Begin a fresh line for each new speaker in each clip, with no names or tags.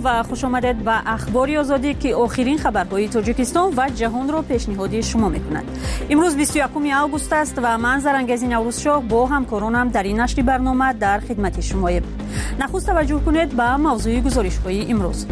و خوش آمدید به اخباری آزادی که آخرین خبرهای تاجیکستان و جهان را پیشنهاد شما می‌کند. امروز 21 آگوست است و من زرنگزی نوروزشاه با همکارانم در این نشر برنامه در خدمت شماییم. نخست توجه کنید به موضوع گزارش‌های امروز.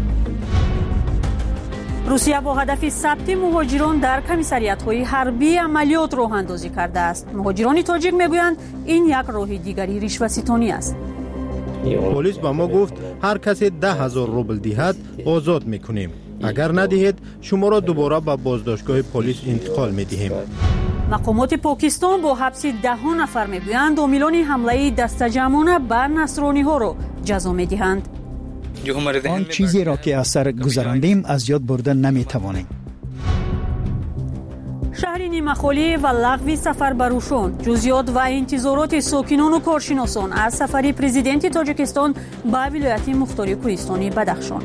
روسیه با هدف ثبت مهاجران در کمیساریات‌های حربی عملیات راه اندازی کرده است. مهاجران تاجیک میگویند این یک راه دیگری رشوه‌ستانی است.
پلیس با ما گفت هر کسی 10,000 روبل دهد آزاد میکنیم. اگر ندهید شما را دوباره به بازداشتگاه پلیس انتقال میدهیم.
مقامات پاکستان با حبس 10 نفر میگویند عاملان حمله دسته‌جمعانه بر نصرانی‌ها را جزا میدهند.
آن چیزی را که از سر گذراندیم از یاد بردن نمیتوانیم.
شهر نیمه‌خالی و لغو سفر بروشان، جزئیات و انتظارات ساکنان و کارشناسان از سفر پرزیدنت تاجیکستان به ولایت مختار کوهستانی بدخشان.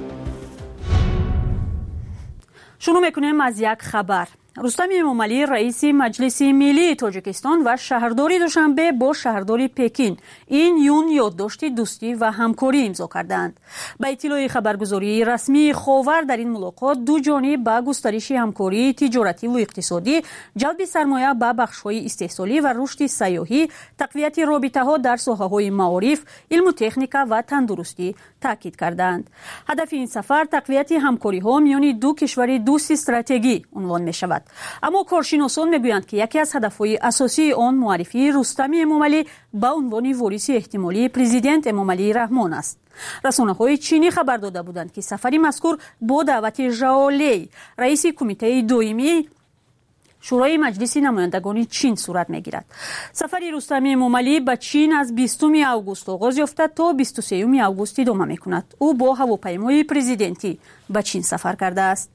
شروع میکنیم از یک خبر. رستم امامعلی رئیس مجلس ملی تاجیکستان و شهردار دوشنبه با شهردار پکین این یون یادداشت دوستی و همکاری امضا کردند. به اطلاع خبرگزاری رسمی خاور در این ملاقات دو جانب به گسترش همکاری تجارتی و اقتصادی، جلب سرمایه به بخش‌های استحصالی و رشد سیاحی، تقویت رابطه‌ها در ساحه‌های معارف، علم و تکنیک و تندرستی تاکید کردند. هدف این سفر تقویت همکاری‌ها میان دو کشور دوست استراتژیکی عنوان می‌شود. اما کارشناسان میگویند که یکی از هدفهای اساسی آن معرفی رستم امامعلی به عنوان وارث احتمالی پرزیدنت امامعلی رحمان است. رسانه‌های چینی خبر داده بودند که سفر مذکور با دعوت ژائو لی، رئیس کمیته دائمی شورای مجلس نمایندگان چین صورت میگیرد. سفر رستم امامعلی به چین از 20 آگوست آغاز یافته تا 23 آگوست ادامه میکند. او با هواپیمای پرزیدنتی به چین سفر کرده است.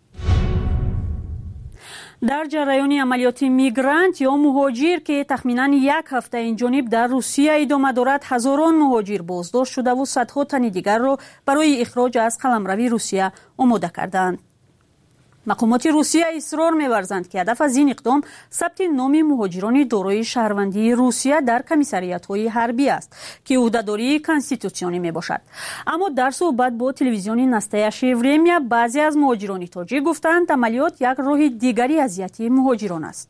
در جریان عملیات میگرانت یا مهاجر که تخمیناً یک هفته این جانب در روسیه ادامه دارد، هزاران مهاجر بازداشت شده و صدها تن دیگر را برای اخراج از قلمرو روسیه آماده کردند. مقامات روسیه اصرار می‌ورزند که هدف از این اقدام ثبت نام مهاجران دارای شهروندی روسیه در کمیساریات‌های حربی است که عهده‌داری کنستیتوسیونی میباشد. اما در صحبت با تلویزیون نستایش ورمیا بعضی از مهاجران تاجیک گفتند عملیات یک راه دیگری اذیت مهاجران است.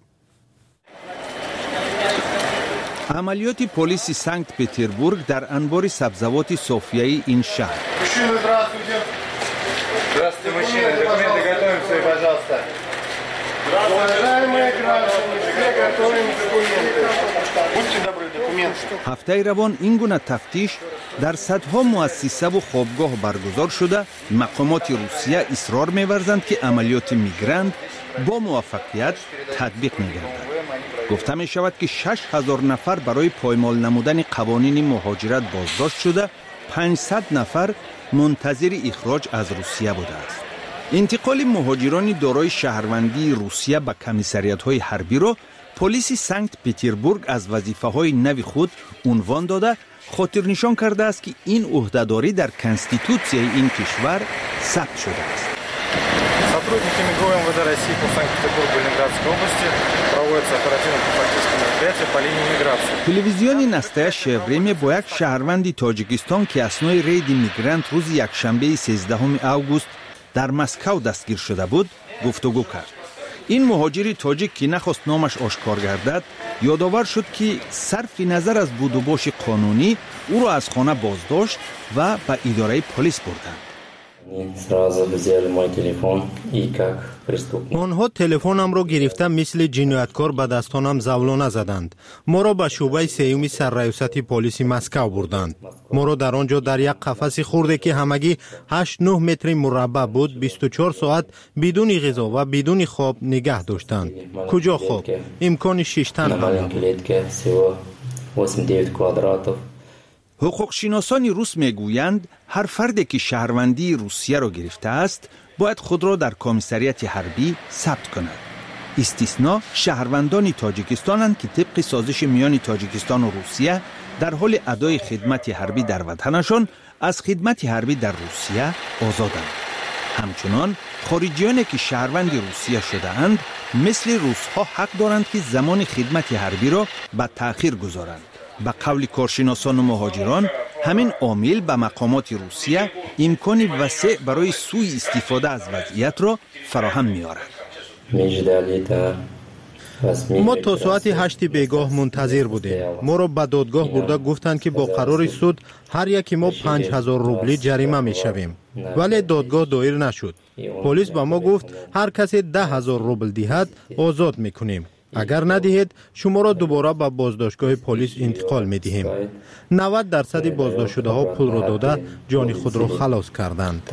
عملیات پلیس سنت پتربورگ در انبار سبزوات صوفیایی این شهر.
Здравствуйте, мужчины. Документы готовим свои, пожалуйста. Уважаемые граждане, все готовим документы. Будьте добры, документы.
هفته روان این گونه تفتیش در صدها مؤسسه و خوابگاه برگزار شده. مقامات روسیه اصرار می‌ورزند که عملیات میگرانت با موفقیت تطبیق می‌گردد. گفته می شود که 6,000 نفر برای پایمال نمودن قوانین مهاجرت بازداشت شده، 500 نفر منتظر اخراج از روسیه بوده است. انتقال مهاجران دارای شهروندی روسیه به کمیساریات‌های حربی را پلیس سنت پتربورگ از وظیفه‌های نو خود عنوان داده، خاطر نشان کرده است که این عهده‌داری در کنستیتوسیای این کشور ثبت شده است.
Сотрудники МВД России по Санкт-Петербургу и Ленинградской области проводятся оперативно-профилактические мероприятия по линии миграции.
تلویزیون نستایش شوریم با یک شهروند تاجیکستان که اثنای رید میگرانت روز یکشنبه 13 آگوست در مسکو دستگیر شده بود گفتگو کرد. این مهاجر تاجیک که نخواست نامش آشکار گردد یادآور شد که صرف نظر از بود و باش قانونی او را از خانه بازداشت و به اداره پلیس بردند.
آنها تلفنم را گرفته مثل جنایتکار به دستانم زولانه زدند. ما را به شعبه سیوم سرریاست پلیس مسکو بردند. ما را در آنجا در یک قفس خرده که همگی 8-9 متر مربع بود 24 ساعت بدون غذا و بدون خواب نگه داشتند. کجا خواب؟ امکان 6 تن هم نبود.
حقوقشناسان روس میگویند هر فردی که شهروندی روسیه را گرفته است باید خود را در کمیساریات حربی ثبت کند. استثنا شهروندان تاجیکستانند که طبق سازش میان تاجیکستان و روسیه در حال ادای خدمت حربی در وطنشان از خدمت حربی در روسیه آزادند. همچنان خارجیانی که شهروند روسیه شده اند مثل روس‌ها حق دارند که زمان خدمت حربی را به تأخیر گذارند. به قول کارشناسان و مهاجران همین عامل به مقامات روسیه امکان وسیع برای سوء استفاده از وضعیت را فراهم می‌آورد.
ما تا ساعت 8 بیگاه منتظر بودیم. ما را به دادگاه برده گفتند که با قرار سود هر یکی ما 5000 روبلی جریمه میشویم. ولی دادگاه دایر نشد. پلیس به ما گفت هر کسی 10000 روبل دهد آزاد میکنیم. اگر ندهید شما را دوباره به بازداشتگاه پلیس انتقال میدهیم. 90% بازداشت شده ها پول را داده جان خود را خلاص کردند.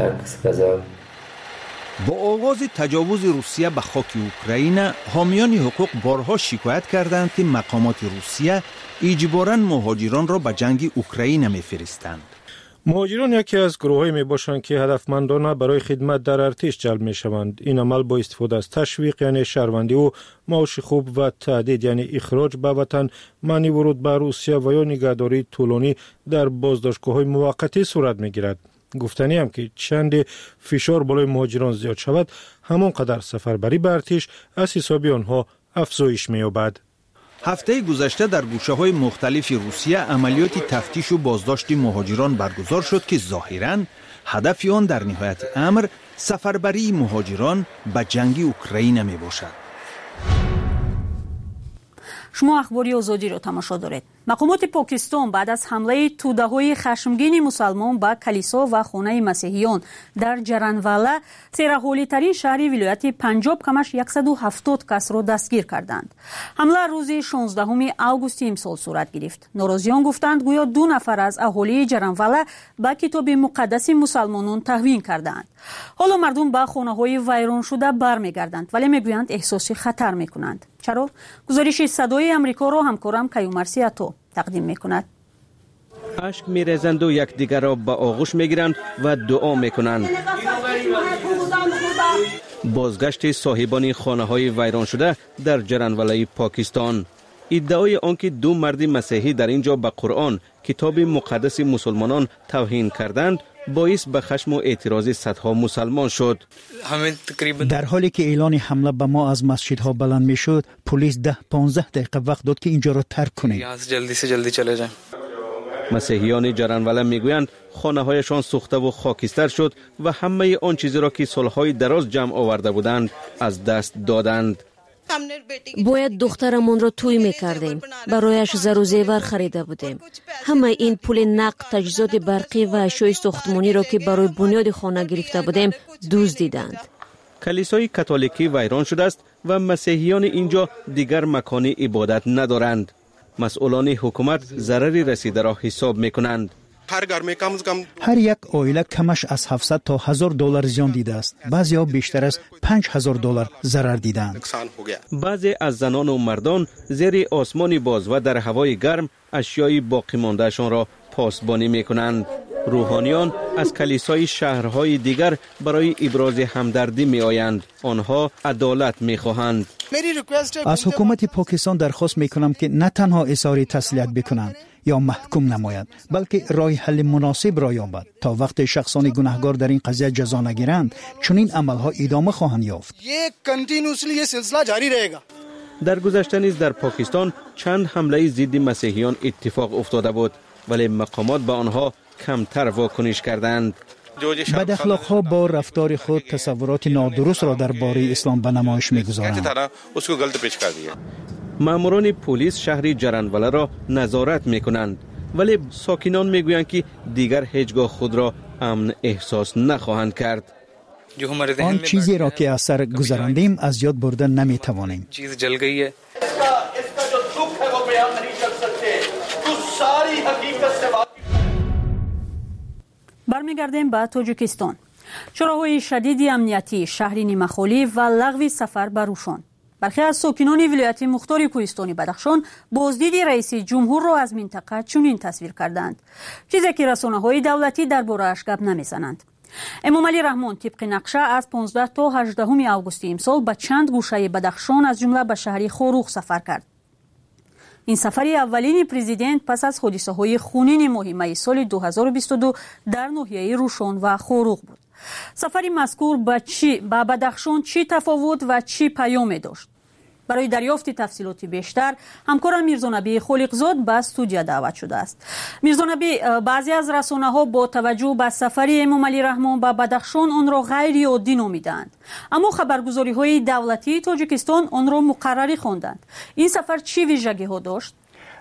با آغاز تجاوز روسیه به خاک اوکراین، حامیان حقوق بارها شکایت کردند که مقامات روسیه اجباراً مهاجران را به جنگ اوکراین می‌فرستند.
مهاجران یکی از گروه‌هایی میباشند که هدفمندانه برای خدمت در ارتش جلب میشوند. این عمل با استفاده از تشویق یعنی شهروندی و معاش خوب و تهدید یعنی اخراج به وطن، منع ورود به روسیه و یا نگهداری طولانی در بازداشتگاه‌های موقتی صورت میگیرد. گفتنی هم که چند فشار بالای مهاجران زیاد شود، همانقدر سفربری به ارتش از حساب آنها افزایش می‌یابد.
هفته گذشته در گوشه‌های مختلف روسیه عملیات تفتیش و بازداشت مهاجران برگزار شد که ظاهراً هدف آن در نهایت امر سفربری مهاجران به جنگ اوکراین میباشد.
شما اخباری آزادی را تماشا دارید. مقامات پاکستان بعد از حمله توده‌های خشمگین مسلمان به کلیسا و خانه مسیحیان در جرانوالا، سیرحالی‌ترین شهر ولایت پنجاب، کمش 170 کس را دستگیر کردند. حمله روز 16 آگوست امسال صورت گرفت. ناراضیان گفتند گویا 2 نفر از اهالی جرانوالا به کتاب مقدس مسلمانان توهین کردند. حالا مردم به خانه‌های ویران شده برمیگردند، ولی میگویند احساس خطر میکنند. چرا؟ گزارش صدای آمریکا را همکارم کیومرثی عطا تقدیم میکند.
اشک میریزند و یکدیگر را به آغوش میگیرند و دعا میکنند. بازگشت صاحبان خانه‌های ویران شده در جرانوالای پاکستان. ادعای آنکه 2 مرد مسیحی در اینجا به قرآن، کتاب مقدس مسلمانان، توهین کردند باعث به خشم و اعتراض صدها مسلمان شد.
در حالی که اعلان حمله به ما از مسجدها بلند می شد، پلیس 10-15 دقیقه وقت داد که اینجا را ترک کنیم.
جلدی چله جائیں.
مسیحیان جرانوالا میگویند خانه‌هایشان سوخته و خاکستر شد و همه آن چیزی را که سالهای دراز جمع آورده بودند از دست دادند.
باید دخترمون را توی میکردیم، برایش زر و زیور خریده بودیم. همه این پول نقد، تجهیزات برقی و اشیاء ساختمانی را که برای بنیاد خانه گرفته بودیم دزدیدند.
کلیسای کاتولیکی ویران شده است و مسیحیان اینجا دیگر مکان عبادت ندارند. مسئولان حکومت ضرری رسیده را حساب میکنند.
هر یک عائله کمش از 700 تا 1000 دلار زیان دیده است. بعضی ها بیشتر از 5000 دلار ضرر دیدند.
بعضی از زنان و مردان زیر آسمان باز و در هوای گرم اشیای باقی ماندهشان را پاسبانی میکنند. روحانیان از کلیسای شهرهای دیگر برای ابراز همدردی می آیند. آنها عدالت می خواهند.
از حکومت پاکستان درخواست می کنم که نه تنها اظهار تسلیت بکنند یا محکوم نماید، بلکه راه حل مناسب را یابد. تا وقت شخصان گناهکار در این قضیه جزا نگیرند، چنین عملها ادامه خواهند یافت.
در گذشته نیز در پاکستان چند حمله ضد مسیحیان اتفاق افتاده بود، ولی مقامات به آنها کمتر واکنش کردند.
بد اخلاق‌ها با رفتار خود تصورات نادرست را درباره اسلام به نمایش می‌گذارند.
ماموران پلیس شهر جرانوالا را نظارت می‌کنند، ولی ساکنان می‌گویند که دیگر هیچگاه خود را امن احساس نخواهند کرد.
آن چیزی را که از سر گذراندیم از یاد بردن نمی‌توانیم.
چیز جل گئی ہے.
برمیگردیم به تاجیکستان. چراهای شدید امنیتی، شهر نیمه‌خالی و لغو سفر به روشان. برخی از ساکنان ولایت مختار کوهستانی بدخشان بازدید رئیس جمهور را از منطقه چنین تصویر کردند، چیزی که رسانه‌های دولتی درباره‌اش گپ نمی‌زنند. امامعلی رحمان طبق نقشه از 15 تا 18 آگوست امسال به چند گوشه بدخشان از جمله به شهر خوروغ سفر کرد. این سفر اولین پرزیدنت پس از حادثه‌های خونین مهمه سال 2022 در ناحیه روشان و خوروغ بود. سفر مذکور به بدخشان چی تفاوت و چی پیام داشت؟ برای دریافت تفصیلات بیشتر همکارم میرزا نبی خالقزاد به استودیو دعوت شده است. میرزا نبی، بعضی از رسانه‌ها با توجه به سفر امام علی رحمان به بدخشان آن را غیر عادی نامیدند، اما خبرگزاری‌های دولتی تاجیکستان آن را مقرری خواندند. این سفر چه ویژگی‌ها داشت؟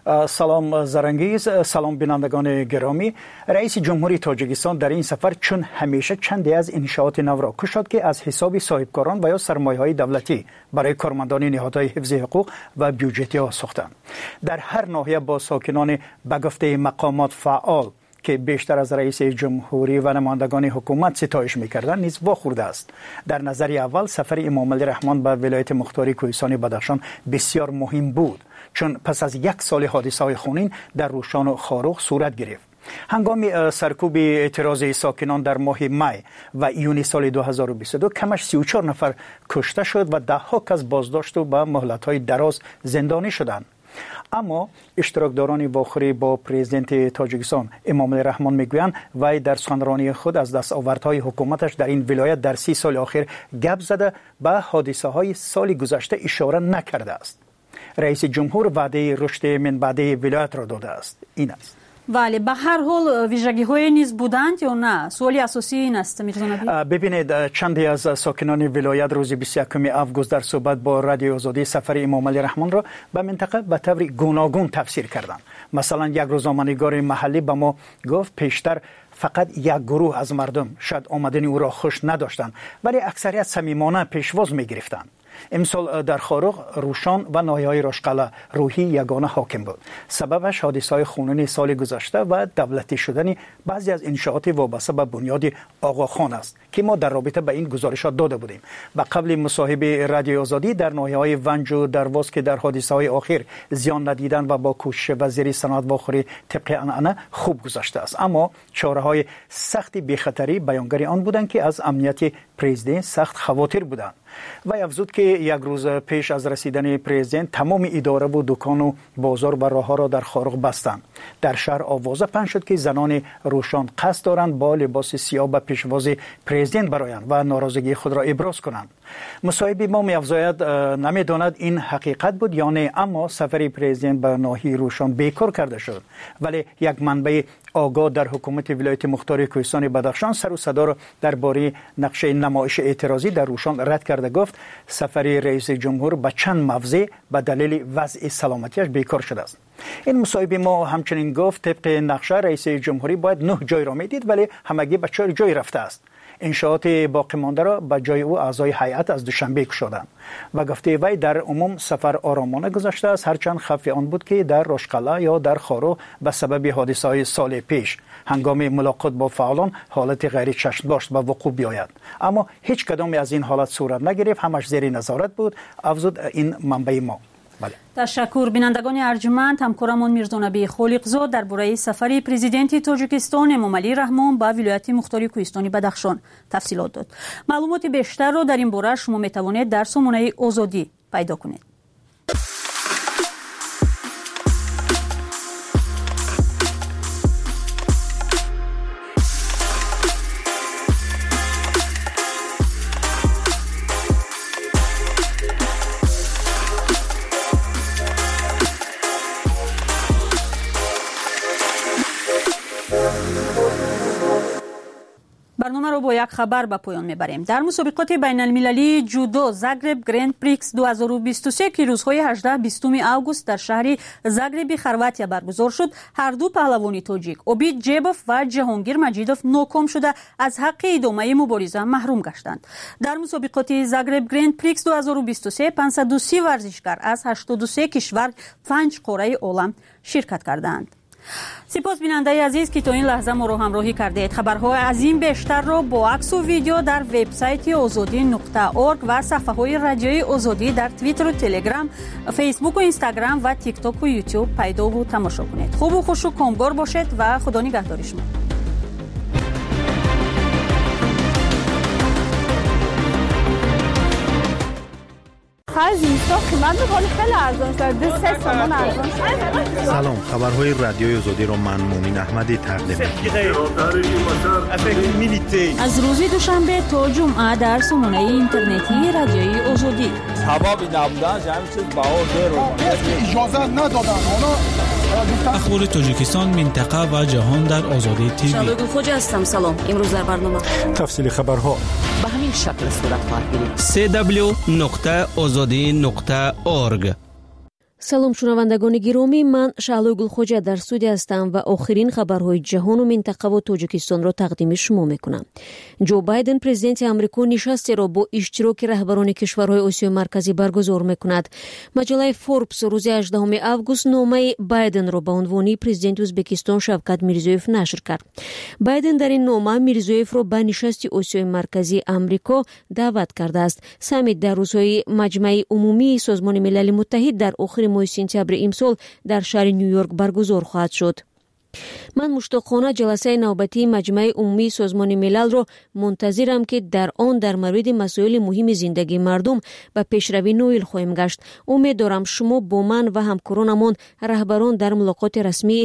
سلام زرنگیز، سلام بینندگان گرامی. رئیس جمهوری تاجیکستان در این سفر چون همیشه چندی از انشاءات نو را کشاد که از حساب صاحبکاران و یا سرمایه‌های دولتی برای کارمندان نهادهای حفظ حقوق و بیوجتی ساختند. در هر ناحیه با ساکنان به گفته مقامات فعال که بیشتر از رئیس جمهوری و نمایندگان حکومت ستایش می‌کردند نیز واخورده است. در نظر اول سفر امام علی رحمان به ولایت مختاری کوهستان بدخشان بسیار مهم بود، چون پس از یک سال حادثه‌های خونین در روشان و خاروخ صورت گرفت. هنگام سرکوب اعتراض ساکنان در ماه می و ایون سال 2022 کمش 34 نفر کشته شد و ده‌ها کس بازداشت و به مهلت‌های دراز زندانی شدند. اما اشتراکداران واخوری با پرزیدنت تاجیکستان امام علی رحمان میگویند وی در سخنرانی خود از دستاوردهای حکومتش در این ولایت در 30 سال اخیر گپ زده به حادثه‌های سال گذشته اشاره نکرده است. رئیس جمهور وعده رشد من بعده ولایت را داده است. این است.
ولی به هر حال ویژگی‌های نیز بودند یا نه؟ سوالی اساسی این است میرزا نبی.
ببینید، چندی از ساکنان ولایت روز 21 آگوست در صحبت با رادیو آزادی سفر امام علی رحمان را به منطقه به طور گوناگون تفسیر کردند. مثلا یک روزنامه‌نگار محلی به ما گفت پیشتر فقط یک گروه از مردم شاید آمدن او را خوش نداشتند، ولی اکثریت صمیمانه پیشواز می‌گرفتند. امسال در خاروخ، روشان و ناحیه‌های راشقله روحی یگانه حاکم بود. سببش حادثه‌های خونین سال گذشته و دولتی شدن بعضی از انشاءات وابسته به بنیاد آقاخان است که ما در رابطه به این گزارشات داده بودیم. و قبل مصاحبه رادیو آزادی در ناحیه‌های ونج و درواز که در حادثه‌های اخیر زیان ندیدند و با کوشش وزیر صنعت واخوری طبق عنعنه خوب گذشته است، اما چاره‌های سخت بی‌خطری بیانگر آن بودند که از امنیت پرزیدنت سخت خواطر بودند. و افزود که یک روز پیش از رسیدن پرزیدنت تمام اداره و دکان و بازار و راه‌ها را در خاروخ بستند. در شهر آوازه پخش شد که زنان روشان قصد دارند با لباس سیاه به پیشواز پرزیدنت برآیند و ناراضگی خود را ابراز کنند. مصاحبه ما می‌افزاید نمی‌داند این حقیقت بود یا نه، اما سفر پرزیدنت به ناحیه روشان بیکار کرده شد. ولی یک منبع آگاه در حکومت ولایت مختاری کوهستان بدخشان سر و صدا را درباره نقشه نمایش اعتراضی در روشان رد کرده گفت سفر رئیس جمهور به چند موضع به دلیل وضع سلامتیش بیکار شده است. این مصاحبه ما همچنین گفت طبق نقشه رئیس جمهوری باید 9 جای را میدید ولی همگی به 4 جای رفته است. انشاءات باقی مانده را به جای او اعضای هیئت از دوشنبه گشودند و گفته وی در عموم سفر آرامانه گذشته است، هرچند خفی آن بود که در راشقله یا در خارو به سبب حادثه‌های سال پیش هنگام ملاقات با فعالان حالت غیر چشم‌داشت به وقوع بیاید، اما هیچ کدام از این حالات صورت نگرفت، همش زیر نظارت بود، افزود این منبع ما. بله.
تشکر. بینندگان ارجمند، همکارمان میرزا نبی خالقزاد درباره سفر پرزیدنت تاجیکستان امام علی رحمان به ولایت مختاری کوهستان بدخشان تفصیلات داد. معلومات بیشتر را در این باره شما میتوانید در سامانه آزادی پیدا کنید. برنامه رو با یک خبر به پایان میبریم. در مسابقات بین المللی جودو زاگرب گرند پریکس 2023 که روزهای 18-20 آگوست در شهر زاگرب خرواتیا برگزار شد، هر دو پهلوان تاجیک اوبید جیبوف و جهانگیر مجیدوف ناکام شده از حق ادامه مبارزه محروم گشتند. در مسابقات زاگرب گرند پریکس 2023 530 ورزشکار از 83 کشور 5 قاره عالم شرکت کردند. سپاس بیننده عزیز که تا این لحظه ما رو همراهی کردید. خبرهای از این بیشتر رو با عکس و ویدیو در وبسایت azadi.org و صفحه های رادیوی آزادی در توییتر و تلگرام، فیسبوک و اینستاگرام و تیک تاک و یوتیوب پیدا و تماشا کنید. خوب و خوش و کامگار باشید و خدا نگهدار شما.
آخر زیستا قیمت میکنه خیلی ارزان شده 3 تومان ارزان شده.
سلام، خبرهای رادیوی آزادی رو من مومین احمدی تقدیم می‌کنم.
از روز دوشنبه تا جمعه در سامانه اینترنتی رادیوی آزادی.
سببی نبودن همین چیز اجازه ندادن.
اخبار تاجیکستان، منطقه و جهان در آزادی تیوی.
شالوگل خوجا هستم. سلام. امروز در برنامه
تفصیل خبرها
به همین شکل صورت خواهد گرفت.
www.azadi.org.
салом шунавандагони гиромӣ, ман Шаҳлои Гулхоҷа дар студия ҳастам ва охирин хабарҳои ҷаҳону минтақаву Тоҷикистонро тақдими шумо мекунам. Ҷо Байден президенти Амрико нишастеро бо иштироки раҳбарони кишварҳои Осиёи Марказӣ баргузор мекунад. Маҷалаи Forbes рӯзи 18 август номаи Байденро ба унвони президенти Ӯзбекистон Шавкат Мирзиёев нашр кард. Байден дар ин нома Мирзиёевро ба нишасти Осиёи Марказӣ Амрико даъват кардааст. Саммит дар рӯзҳои Маҷмаи умумии Созмони Милали Муттаҳид дар охири моҳи сентябри имсол дар шаҳри Нью-Йорк баргузор хоҳад шуд. ман муштоқона ҷаласаи навбатии Маҷмаи умумии Созмони Милалро мунтазирам, ки дар он дар мавриди масоили муҳими зиндагии мардум ба пешравӣ ноил хоҳем гашт. умед дорам шумо бо ман ва ҳамкоронамон раҳбарон дар мулоқоти расмии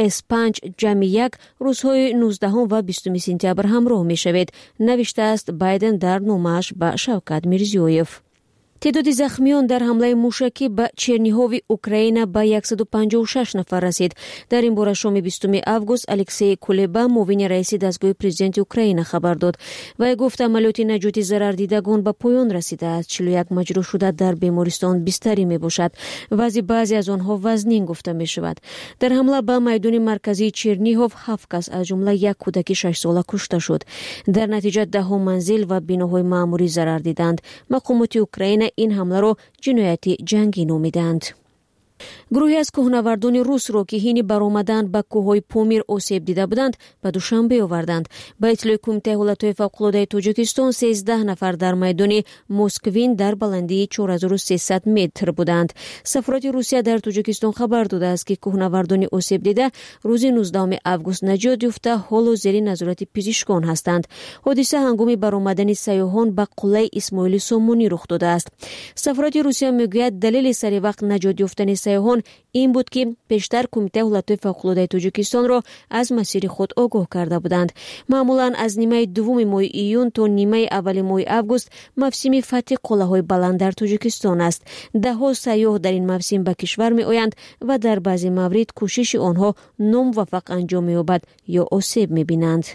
S5-1 рӯзҳои 19 ва 20 сентябр ҳамроҳ мешавед, навиштааст Байден дар номааш ба Шавкат Мирзиёев. تعداد زخمیان در حمله موشکی به چرنیهوی اوکراین به 156 نفر رسید. در این باره شام 20 август الکسی کولبا معاون رئیس دستگاه پرزیدنت اوکراین خبر داد و گفت عملیات نجاتی ضرردیدگان به پایان رسیده است. 41 مجروح شده در بیمارستان بستری می باشد. وضع بعضی از آنها وزنین گفته می شود. در حمله به میدان مرکزی چرنیهوف 7 کس از جمله یک کودک 6 ساله کشته شد. در نتیجه 10 منزل و بناهای معمولی ضرر دیدند. مقامات اوکراین این حمله را جنایتی جنگی نامیدند. گروهی از کوهنوردان روس را که هین برآمدن به کوههای پامیر آسیب دیده بودند به دوشنبه آوردند. به اطلاع کمیته حالتهای فوق‌العاده تاجیکستان 13 نفر در میدان موسکوین در بلندی 4300 متر بودند. سفارت روسیه در تاجیکستان خبر داده است که کوهنوردان آسیب دیده روز 19 август نجات یافته حال زیر نظارت پزشکان هستند. حادثه هنگام برآمدن سیاحان به قلعه اسماعیل سامانی رخ داده است. سفارت روسیه میگوید دلیل سری وقت نجات یافتن سیاحان این بود که پیشتر کمیته حالتهای فوق‌العاده تاجیکستان را از مسیر خود آگاه کرده بودند. معمولا از نیمه دوم ماه ایون تا نیمه اول ماه август موسم فتح قلعه‌های بلند در تاجیکستان است. ده‌ها سیاح در این موسم به کشور می‌آیند و در بعضی موارد کوشش آنها ناموفق انجام می‌یابد یا آسیب می‌بینند.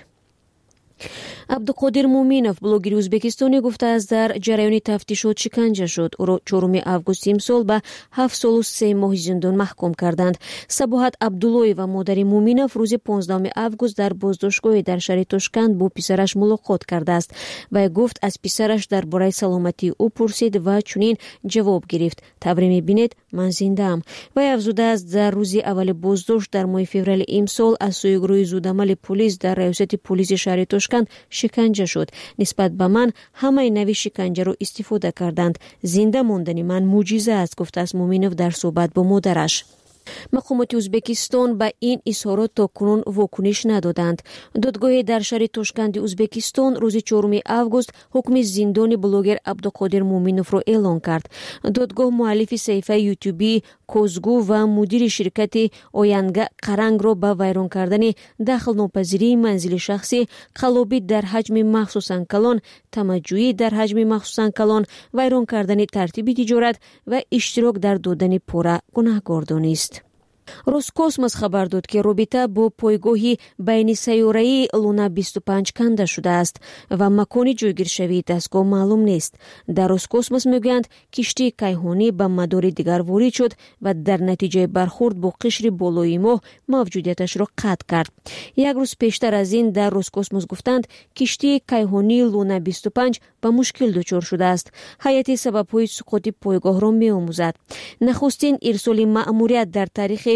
عبدالقادر مومینов блогери ӯзбекистоне гуфтааст дар ҷараёни тафтишот шиканҷа шуд. ӯро 4 август имсол ба 7 солу 3 моҳи зиндон маҳкум карданд. Сабоҳат Абдуллоева модари Муминов рӯзи 15 август дар боздоштгоҳе дар шаҳри Тошканд бо писараш мулоқот кардааст. Вай гуфт аз писараш дар бораи саломатии ӯ пурсид ва чунин ҷавоб гирифт: тавре мебинед, ман зиндаам. Вай афзудааст дар рӯзи аввали боздошт дар моҳи феврали имсол аз сӯи гурӯҳи зудамали полис дар раёсати полиси шаҳри Тошканд шиканҷа шуд. нисбат ба ман ҳамаи нави шиканҷаро истифода карданд. зинда мондани ман мӯъҷиза аст, гуфтааст Муминов дар суҳбат бо модараш. мақомоти Ӯзбекистон ба ин изҳорот то кунун вокуниш надоданд. додгоҳе дар шаҳри Тошканди Ӯзбекистон рӯзи 4 август ҳукми зиндони блогер Абдуқодир Муминовро эълон кард. додгоҳ муаллифи саҳифаи ютубии Козгу ва мудири ширкати Оянга Қарангро ба вайрон кардани дахлнопазирии манзили шахсӣ, қаллобӣ дар ҳаҷми махсусан калон, тамаҷҷӯӣ дар ҳаҷми махсусан калон, вайрон кардани тартиби тиҷорат ва иштирок дар додани пора гунаҳкор донист. Роскосмос хабар дод ки робита бо пойгоҳи байнисайёраи Луна 25 канда шудааст ва макони ҷойгиршавии дастгоҳ маълум нест. дар Роскосмос мегӯянд киштии кайҳонӣ ба мадори дигар ворид шуд ва дар натиҷаи бархӯрд бо қишри болои моҳ мавҷудияташро қатъ кард. як рӯз пештар аз ин дар Роскосмос гуфтанд киштии кайҳонии Луна 25 ба мушкил дучор шудааст. ҳайати сабабҳои суқути пойгоҳро меомӯзад. нахустин ирсоли маъмурият дар таърихи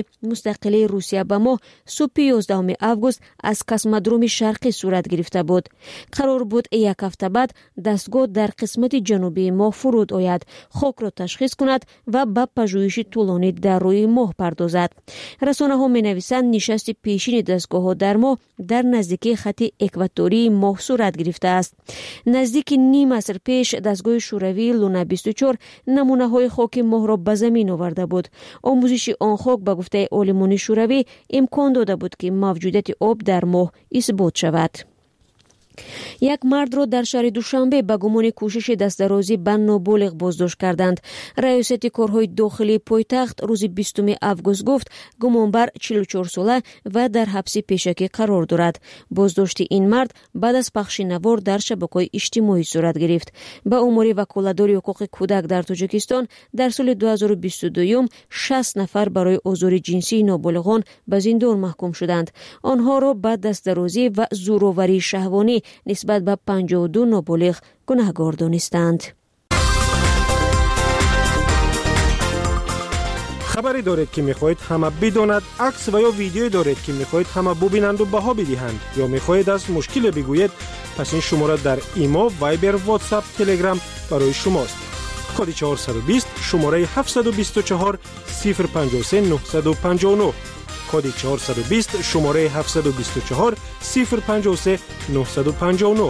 مستقله روسیه به ماه صبح 11 август از کاسمودروم شرقی صورت گرفته بود. قرار بود یک هفته بعد دستگاه در قسمت جنوبی ماه فرود آید، خاک را تشخیص کند و به پژوهش طولانی در روی ماه پردازد. رسانه ها می نویسند نشست پیشین دستگاه ها در ماه در نزدیکی خط اکواتوری ماه صورت گرفته است. نزدیک نیم عصر پیش دستگاه شوروی لونا 24 نمونه های خاک ماه را به زمین آورده بود. آموزش آن خاک به گفته عالمان شوروی امکان داده بود که موجودیت آب در ماه اثبات شود. یک مرد را در شهر دوشنبه به گمان کوشش دستدرازی به نابالغ بازداشت کردند. ریاست کارهای داخلی پایتخت روز 20 август گفت گمانبر 44 ساله و در حبس پیشکی قرار دارد. بازداشت این مرد بعد از پخش نوار در شبکه‌های اجتماعی صورت گرفت. به امور وکالتداری حقوق کودک در تاجیکستان در سال 2022 60 نفر برای آزار جنسی نابالغان به زندان محکوم شدند. آنها را به دستدرازی و زورآوری شهوانی نسبت به 52 نابالغ گناهکار دانستند.
خبری دارید که میخواهید همه بداند، عکس و یا ویدیویی دارید که میخواهید همه ببینند و بها بدهند، یا میخواهید از مشکل بگویید، پس این شماره در ایما، وایبر، واتساپ، تلگرام برای شماست. کد 420 شماره 724 053 959. کد 420 شماره 724 053 959.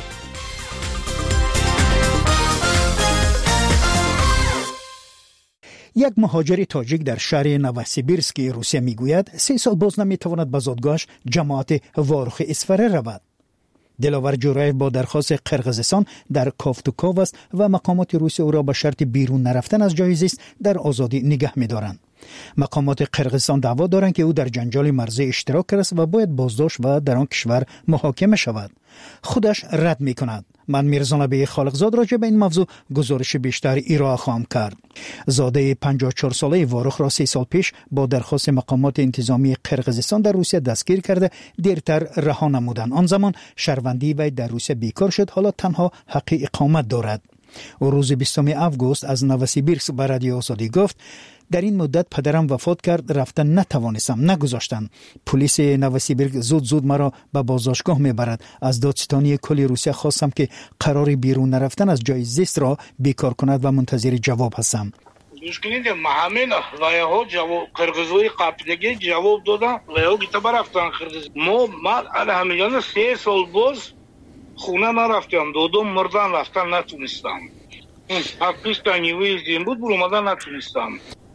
یک مهاجر تاجیک در شهر نوسیبیرسک روسیه میگوید 3 سال باز نمیتواند به زادگاهش جماعت واروخ اسفره رود. دلاور جورایف با درخواست قرقیزستان در کافتوکاو است و مقامات روسیه او را به شرط بیرون نرفتن از جای زیست در آزادی نگه می‌دارند. مقامات قرقیزستان دعوا دارند که او در جنجال مرزی اشتراک کرده است و باید بازداشت و در آن کشور محاکمه شود. خودش رد می‌کند. من میرزا نبی خالقزاد راجع به این موضوع گزارش بیشتر ارائه خواهم کرد. زاده 54 ساله واروخ را 3 سال پیش با درخواست مقامات انتظامی قرقیزستان در روسیه دستگیر کرده دیرتر رها نمودند. آن زمان شهروندی وی در روسیه بیکار شد، حالا تنها حق اقامت دارد. و روز 20 август از نوسیبیرسک به رادیو آزادی گفت در این مدت پدرم وفات کرد، رفتن نتوانستم، نگذاشتن. پلیس نوسیبیرسک زود مرا به بازداشتگاه میبرد. از دادستانی کل روسیه خواستم که قرار بیرون نرفتن از جای زیست را بیکار کند و منتظر جواب هستم.
مشکلی همین ویاها جواب قرقیزوی قبلگی جواب دادن ویاها گیتا برفتن قرقیز. من الهمیان 3 سال باز خونه نرفتم، دودم مردن رفتن نتونستم. подписка невыезден بود برمدن نتونستم.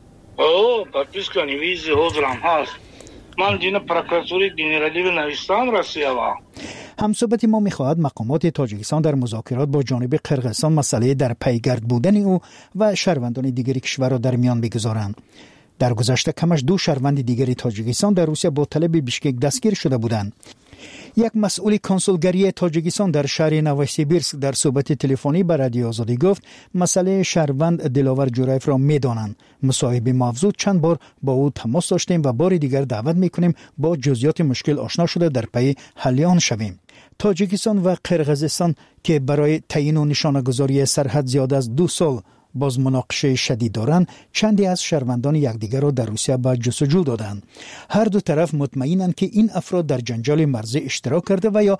подписка невыезде حاضرم هست. من دین پروکراتوری گنرالی نوشتم روسیه و
همصحبت ما می‌خواهد مقامات تاجیکستان در مذاکرات با جانب قرقیزستان مسئله در پیگرد بودن او و شهروندان دیگری کشور را در میان بگذارند. در گذشته کمش 2 شهروند دیگری تاجیکستان در روسیه با طلب بیشکک دستگیر شده بودند. یک مسئول کنسولگری تاجیکستان در شهر نوسیبیرسک در صحبت تلفنی با رادیو آزادی گفت مسئله شهروند دلاور جورایف را می‌دانند. مصاحبه موضوع چند بار با او تماس داشتیم و بار دیگر دعوت می‌کنیم با جزئیات مشکل آشنا شده در پی حل آن شویم. تاجیکستان و قرقیزستان که برای تعیین و نشانه‌گذاری سرحد زیاد از 2 سال باز مناقشه شدید دارند، چندی از شهروندان یکدیگر را در روسیه به جستجو دادند. هر دو طرف مطمئنند که این افراد در جنجال مرزی اشتراک کرده و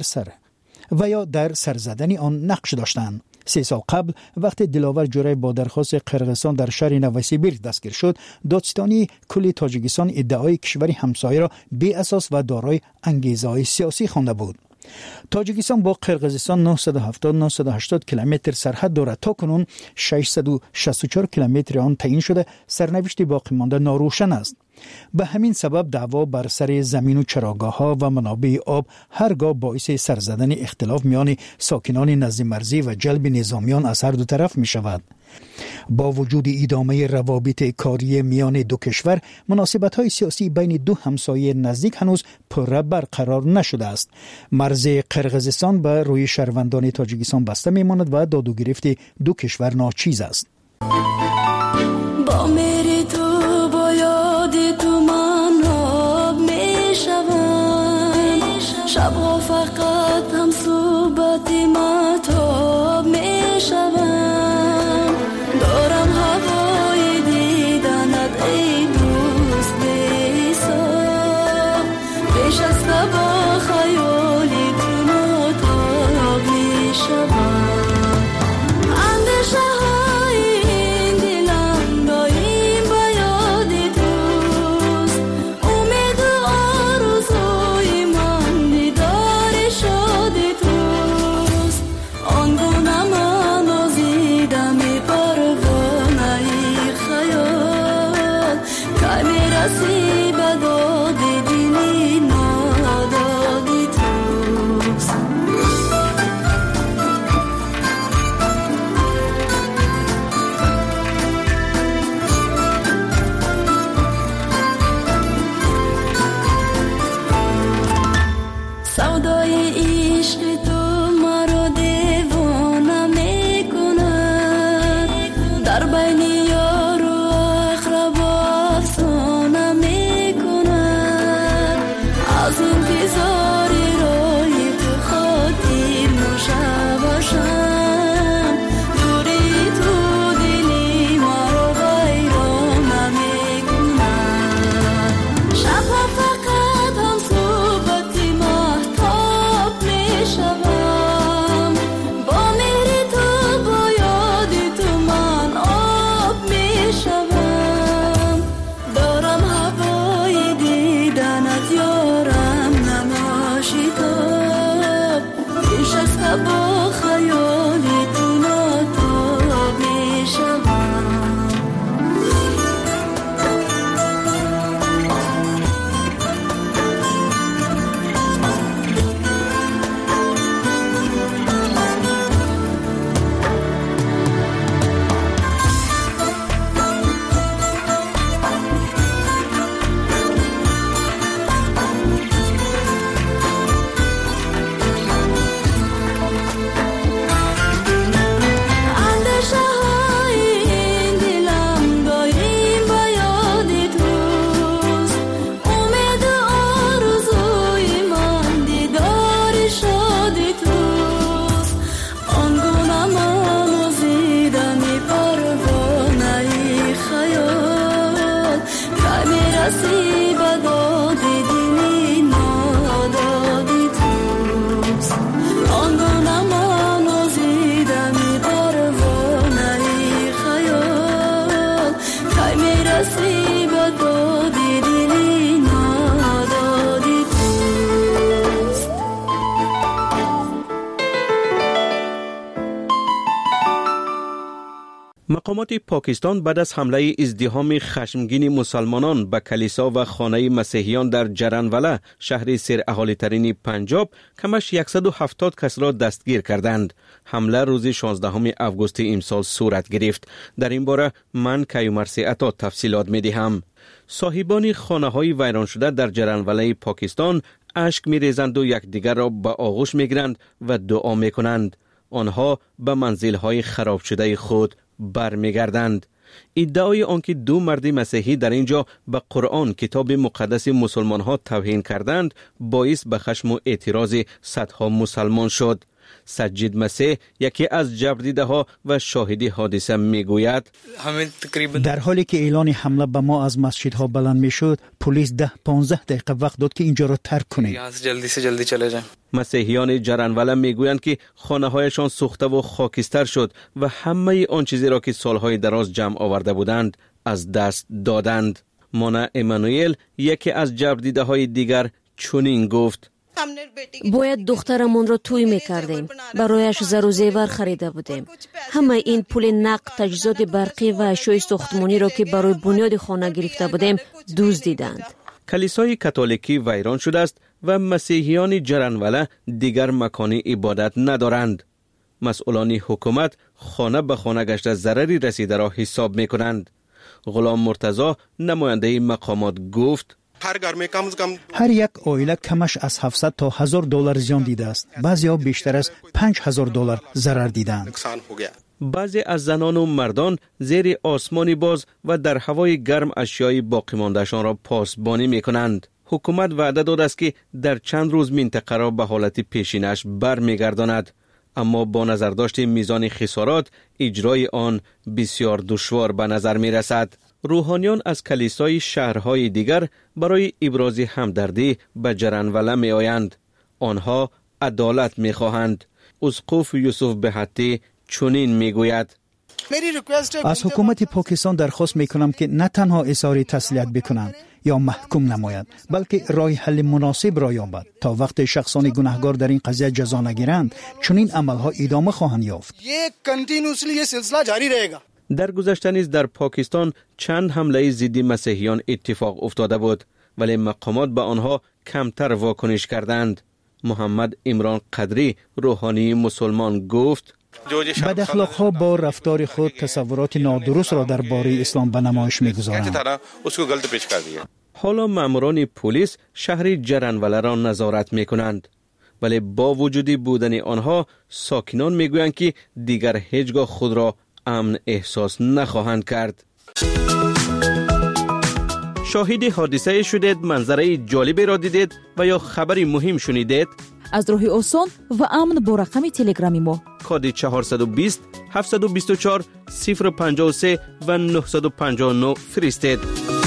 یا در سر زدن آن نقش داشتند. 3 سال قبل وقتی دلاور جورایف با درخواست قرقیزستان در شهر نوسیبیرسک دستگیر شد، دادستانی کل تاجیکستان ادعای کشوری همسایه را بی اساس و دارای انگیزه‌های سیاسی خوانده بود. تاجیکستان با قرقیزستان 970-980 کیلومتر سرحد دارد. تا کنون 664 کیلومتر آن تعیین شده، سرنوشت باقی مانده ناروشن است. به همین سبب دعوا بر سر زمین و چراگاه‌ها و منابع آب هرگاه باعث سر زدن اختلاف میان ساکنان نزد مرزی و جلب نظامیان از هر دو طرف می شود. با وجود ادامه روابط کاری میان دو کشور، مناسبت‌های سیاسی بین دو همسایه نزدیک هنوز پوره برقرار نشده است. مرز قرقیزستان به روی شهروندان تاجیکستان بسته میماند و داد و گرفت دو کشور ناچیز است.
شبها فقط هم صحبت مهتاب می شوم، دارم هوای دیدنت ای دوست دل. رسی به داد دلی نادادی توست سودای عشق تو مرا دیوانه میکند در بین یار و اقرب افسانه میکند از انتظار رای تو خاطر نشوشم دوری تو دلی مرا ویرانه میکند شبها فقط هم صحبتی مهتاب میشوم با مهر تو با یاد تو من آب میشوم دارم هوای دیدنت یارم نماشیدم پیش از با خیالی تو ناتاب میشوم اندیشه های این دلم دایم به یاد توست امید و آرزوی من دیدار شاد توست آنگونه من وزیدمی پروانه خیال که میرسی به داد دلی نادادی توست آنگونه من وزیدمی پروانه خیال که میرسی به داد دلی نادادی توست
مقامات پاکستان بعد از حمله ازدحام خشمگین مسلمانان به کلیسا و خانه مسیحیان در جرانوالا شهر سراحالی ترین پنجاب کمش 170 کس را دستگیر کردند. حمله روز 16 آگوست امسال صورت گرفت. در این باره من کیومرثی عطا تفصیلات می دهم. صاحبان خانه های ویران شده در جرانوالا پاکستان اشک می ریزند و یکدیگر را به آغوش می گیرند و دعا می کنند. آنها به منزل های خراب شده خود برمیگردند. ادعای آنکه دو مرد مسیحی در اینجا به قرآن کتاب مقدس مسلمان ها توهین کردند باعث به خشم و اعتراض صدها مسلمان شد. سجید مسیح یکی از جبردیده ها و شاهد حادثه میگوید
در حالی که اعلان حمله به ما از مسجدها بلند میشد پلیس 10-15 دقیقه وقت داد که اینجا را ترک کنید.
جلدی سے جلدی چلے جائیں.
مسیحیان جرانوالا میگویند که خانه هایشان سوخته و خاکستر شد و همه آن چیزی را که سالهای دراز جمع آورده بودند از دست دادند. مونا امانوئل یکی از جبردیده های دیگر چنین گفت
باید دخترمون را توی میکردیم. برایش زر و زیور خریده بودیم. همه این پول نقد، تجهیزات برقی و اشیاء ساختمانی را که برای بنیاد خانه گرفته بودیم دزدیدند.
کلیسای کاتولیکی ویران شده است و مسیحیان جرانوالا دیگر مکان عبادت ندارند. مسئولان حکومت خانه به خانه گشته ضرری رسیده را حساب میکنند. غلام مرتضی نماینده مقامات گفت
هر یک عائله کمش از 700 تا 1000 دلار زیان دیده است. بعضی ها بیشتر از 5000 دلار ضرر دیدند.
بعضی از زنان و مردان زیر آسمانی باز و در هوای گرم اشیای باقی ماندهشان را پاسبانی می کنند. حکومت وعده داده است که در چند روز منطقه را به حالت پیشینش برمیگرداند، اما با نظر داشت میزان خسارات اجرای آن بسیار دشوار به نظر می رسد. روحانیان از کلیسای شهرهای دیگر برای ابراز همدردی به جرانوالا می آیند. آنها عدالت می خواهند. اسقف یوسف بهتی چنین می گوید
از حکومت پاکستان درخواست می کنم که نه تنها اظهار تسلیت بکنند یا محکوم نماید، بلکه راه حل مناسب را یابد تا وقت شخصان گناهکار در این قضیه جزا نگیرند چنین عملها ادامه خواهند یافت.
در گذشته نیز در پاکستان چند حمله ضد مسیحیان اتفاق افتاده بود ولی مقامات به آنها کمتر واکنش کردند. محمد عمران قدری روحانی مسلمان گفت
بد اخلاق‌ها با رفتار خود تصورات نادرست را درباره اسلام به نمایش می‌گذارند.
حالا ماموران پلیس شهر جرنوله را نظارت می‌کنند ولی با وجود بودن آنها ساکنان می‌گویند که دیگر هیچگاه خود را امن احساس نخواهند کرد. شاهد حادثه شدید، منظره جالبی را دیدید و یا خبری مهم شنیدید؟
از راه آسان و امن با رقم تلگرامی ما
کد 420 724 053 و 959 فرستید.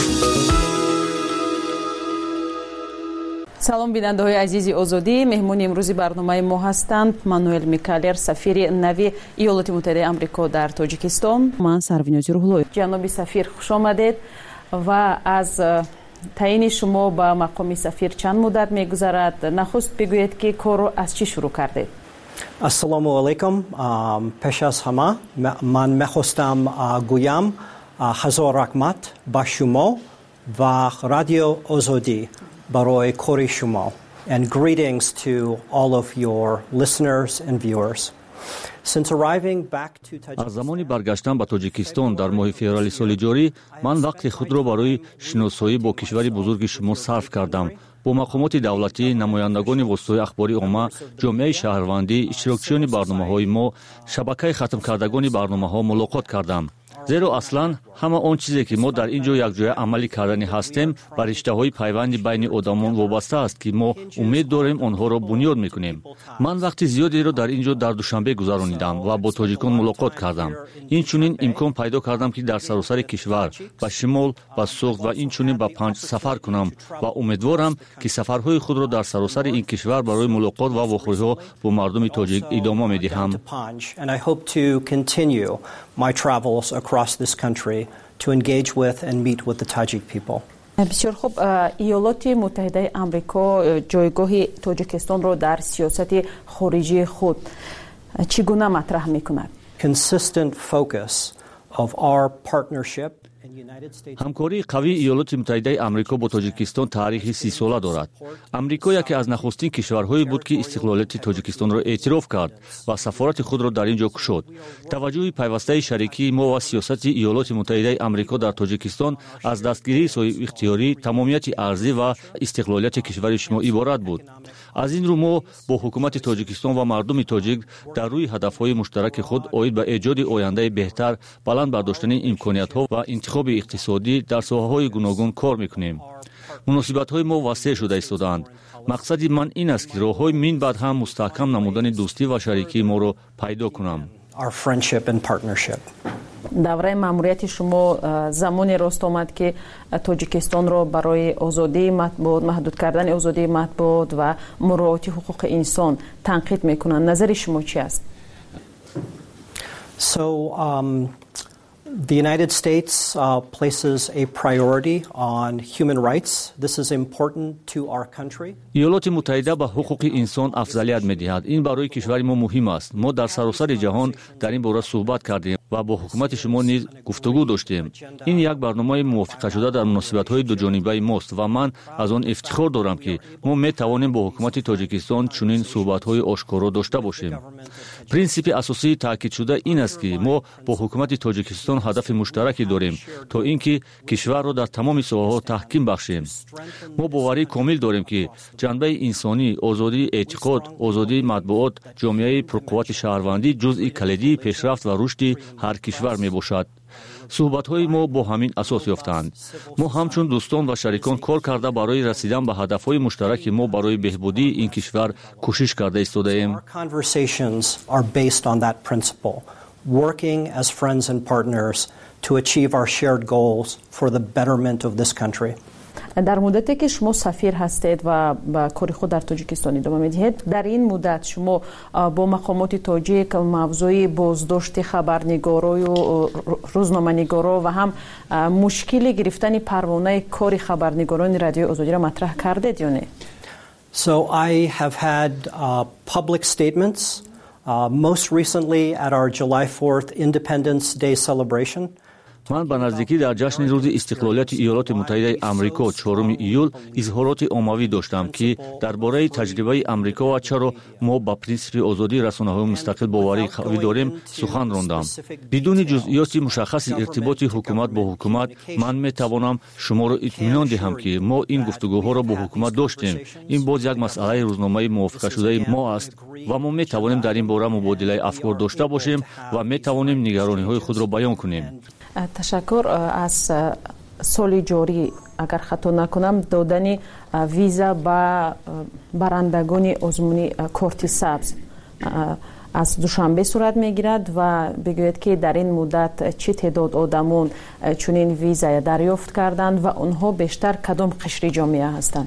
سلام بیننده های عزیزی آزادی، مهمون امروزی برنامه ما هستند مانوئل میکالر، سفیر نوی ایالات متحده آمریکا در تاجیکستان.
من سروینازی روحلوی.
جناب سفیر خوش آمدید و از تعیین شما به مقام سفیر چند مدت میگذرد؟ نخست بگویید که کار از چی شروع کردید؟
السلام علیکم. پیش از همه من میخواستم گویم هزار رحمت به شما و رادیو آزادی برای کار شما. And greetings to all of your listeners and viewers.
از زمانی برگشتن به تاجیکستان در ماه فوریه سال جاری من وقت خود را برای شناسایی با کشور بزرگ شما صرف کردم. با مقامات دولتی، نمایندگان وسطای اخباری عامه، جامعه شهروندی، اشتراکچیان برنامه‌های ما، شبکه ختم کردگان برنامه‌ها ملاقات کردم. زیرا اصلا همه آن چیزی که ما در اینجا یک جای عملی کردنی هستیم بر رشته‌های پیوند بین آدمان وابسته است که ما امید داریم آنها را بنیاد می‌کنیم. من وقت زیادی را در اینجا در دوشنبه گذراندم و با تاجیکان ملاقات کردم. این چنین امکان پیدا کردم که در سراسر کشور به شمال، به سوق و این چنین به پنج سفر کنم و امیدوارم که سفرهای خود را در سراسر این کشور برای ملاقات و واخوری‌ها با مردم تاجیک ادامه می‌دهم.
My travels across this country to engage with and meet with the Tajik people.
بسیار خوب. ایالات متحده آمریکا جایگاه تاجیکستان را در سیاست خارجی خود چگونه مطرح می‌کند؟
Consistent focus of our partnership.
همکاری قوی ایالات متحده آمریکا با تاجیکستان تاریخ 30 ساله دارد. آمریکا یکی از نخستین کشورهایی بود که استقلالیت تاجیکستان را اعتراف کرد و سفارت خود را در اینجا گشود. توجه پیوسته شریکی ما و سیاست ایالات متحده آمریکا در تاجیکستان از دستگیری صاحب اختیاری، تمامیت ارضی و استقلالیت کشور شما عبارت بود. از این رو ما با حکومت تاجیکستان و مردم تاجیک در روی هدفهای مشترک خود اید به ایجاد آینده بهتر، بلند برداشتن امکانیت‌ها و انتخاب اقتصادی در ساحه‌های گوناگون کار می‌کنیم. مناسبت‌های ما وسیع شده ایستادند. مقصد من این است که راه‌های من بعد هم مستحکم نمودن دوستی و شریکی ما را پیدا کنم.
دوره ماموریت شما زمانی راست آمد که تاجیکستان را برای آزادی مطبوعات، محدود کردن آزادی مطبوعات و مراعات حقوق انسان تنقید میکنند. نظر شما چی است؟
The United States places a priority on human rights. This is important to our country.
ایالات متحده به حقوق انسان افضلیت می‌دهد. این برای کشور ما مهم است. ما در سراسر جهان در این باره صحبت کردیم و با حکومت شما نیز گفتگو داشتیم. این یک برنامه موافقه شده در مناسبت‌های دو جانبه ماست و من از آن افتخار دارم که ما می‌توانیم با حکومت تاجیکستان چنین صحبت‌های آشکارا داشته باشیم. پرینسیپ اساسی تاکید شده این است که ما با حکومت تاجیکستان هدف مشترکی داریم تا اینکه کشور را در تمام ساحه‌ها تحکیم بخشیم. ما باوری کامل داریم که جنبه انسانی، آزادی اعتقاد، آزادی مطبوعات، جامعه پرقوت شهروندی جزء کلیدی پیشرفت و رشد هر کشور میباشد. صحبت‌های ما با همین اساس یافتند. ما همچون دوستان و شریکان کار کرده برای رسیدن به هدف‌های مشترک ما برای بهبودی این کشور کوشش کرده ایستاده‌ایم.
Working as friends and partners to achieve our shared goals for the betterment of this country.
در مدتی که شما سفیر هستید و با کار خود در تاجیکستان ادامه میدهید، در این مدت شما با مقامات تاجیک موضوع بازداشت خبرنگاران و روزنامه‌نگاران و هم مشکل گرفتن پروانه کار خبرنگاران رادیو آزادی را مطرح کردید یا نه؟
So I have had public statements Most recently at our July 4th Independence Day celebration,
من به نزدیکی در جشن روز استقلالیت ایالات متحده آمریکا 4 ایول اظهارات عمومی داشتم که درباره تجربه آمریکا و چرا ما با پرینسیپ آزادی رسانه‌های مستقل باوری قوی داریم سخن راندم. بدون جزئیات مشخص ارتباط حکومت با حکومت من میتوانم شما را اطمینان دهم که ما این گفتگوها را با حکومت داشتیم. این باز یک مسئله روزنامه موافقه شده ما است و ما میتوانیم در این باره مبادله افکار داشته باشیم و میتوانیم نگرانی‌های خود را بیان کنیم.
تشکر. از سال جاری اگر خطا نکنم دادن ویزا به برندگان آزمون کارت سبز از دوشنبه صورت میگیرد و بگوید که در این مدت چه تعداد آدمون چنین ویزا دریافت کردند و اونها بیشتر کدام قشر جامعه هستند.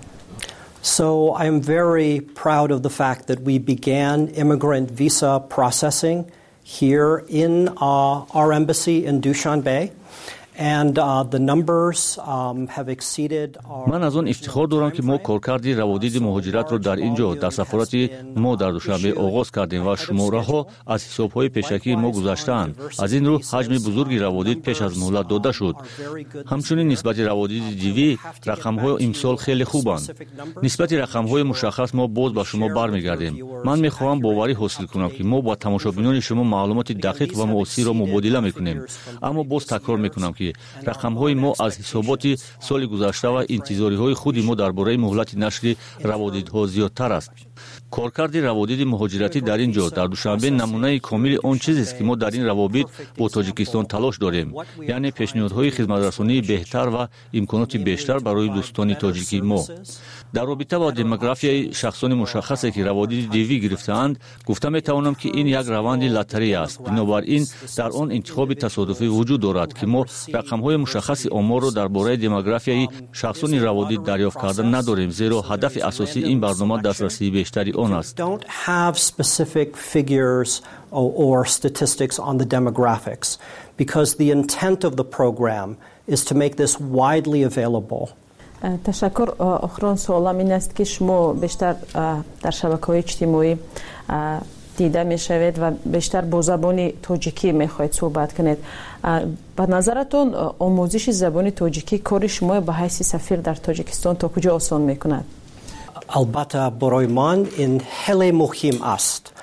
So I am very proud of the fact that we began immigrant visa processing here in our embassy in Dushanbe. And the numbers have exceeded our...
من از آن افتخار دارم که ما کارکرد روادید مهاجرت را در اینجا در سفارت ما در دوشنبه آغاز کردیم و شماره ها از حساب‌های پیشکی ما گذشتند. از این رو حجم بزرگی روادید پیش از مهلت داده شد. همچنین نسبت روادید دیوی رقم‌های امسال خیلی خوبند. نسبت رقم‌های مشخص ما باز به شما برمیگردیم. من می‌خواهم باوری حاصل کنم که ما با تماشابینان شما معلومات دقیق و موثر را مبادله می‌کنیم. اما باز تکرار می‌کنم که رقم‌های ما از حسابات سال گذشته و انتظاری‌های خود ما درباره مهلت نشر روادیدها زیادتر است. کارکرد روادید مهاجرتی در اینجا در دوشنبه نمونه کامل آن چیزی است که ما در این روابط با تاجیکستان تلاش داریم، یعنی پیشنهادهای خدمت‌رسانی بهتر و امکانات بیشتر برای دوستان تاجیکی ما. در رابطه با دموگرافیای شخصان مشخصی که روادید دیوی گرفته‌اند گفتم می‌توانم که این یک روند لاتاری است. بنابراین در آن انتخاب تصادفی وجود دارد که ما رقم‌های مشخص آمار را درباره دموگرافیای شخصان روادید دریافت کردن نداریم، زیرا هدف اساسی این برنامه دسترسی بیشتری آن است.
Don't have specific figures or statistics on the demographics because the intent of the program is to make this widely available.
تشکر. آخرین سوالم این است که شما بیشتر در شبکه‌های اجتماعی دیده میشوید و بیشتر با زبان تاجیکی میخواید صحبت کنید. به نظرتون آموزش زبان تاجیکی کار شما به حیث سفیر در تاجیکستان تا کجا آسان میکند؟
البته برای من این خیلی مهم است.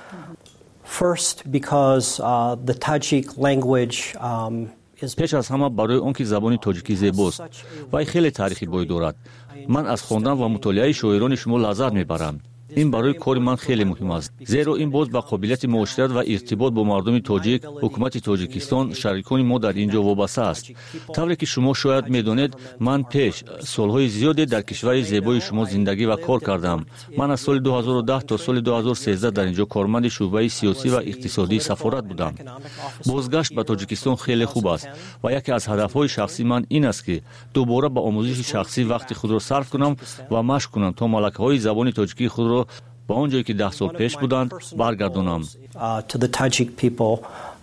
First because the Tajik language
پیش از همه برای آنکه زبان تاجیکی زیباست و خیلی تاریخی بوی دارد. من از خواندن و مطالعه شاعران شما لذت میبرم. این برای کار من خیلی مهم است، زیرا این باز به قابلیت معاشرت و ارتباط با مردم تاجیک، حکومت تاجیکستان، شریکان ما در اینجا وابسته است. طوری که شما شاید میدانید من پیش سالهای زیادی در کشور زیبای شما زندگی و کار کردم. من از سال 2010 تا سال 2013 در اینجا کارمند شعبه سیاسی و اقتصادی سفارت بودم. بازگشت به تاجیکستان خیلی خوب است و یکی از هدفهای شخصی من این است که دوباره به آموزش شخصی وقت خود را صرف کنم و مشق کنم تا ملکه‌های زبان تاجیکی خود را با اونجایی که 10 سال پیش بودند برگردونم.
To the Tajik people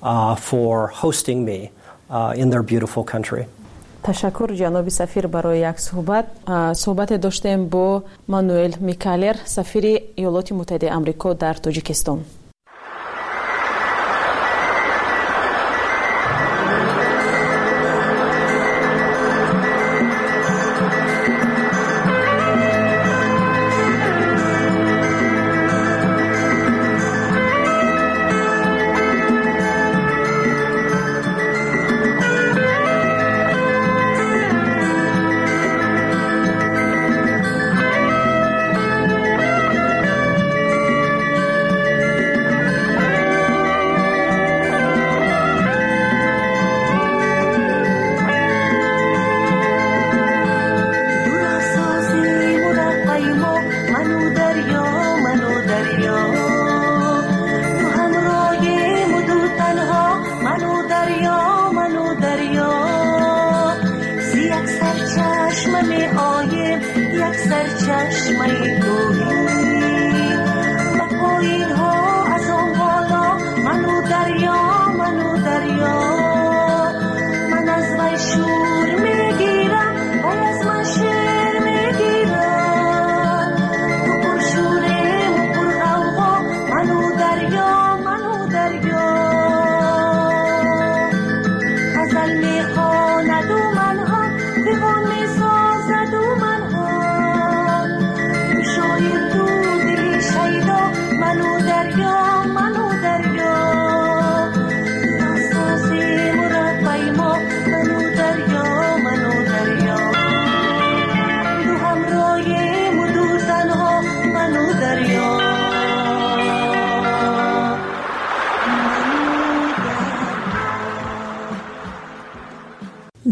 for hosting me in their beautiful country.
تشکر جناب سفیر برای یک صحبت داشتیم با مانوئل میکالر، سفیر ایالات متحده آمریکا در تاجیکستان.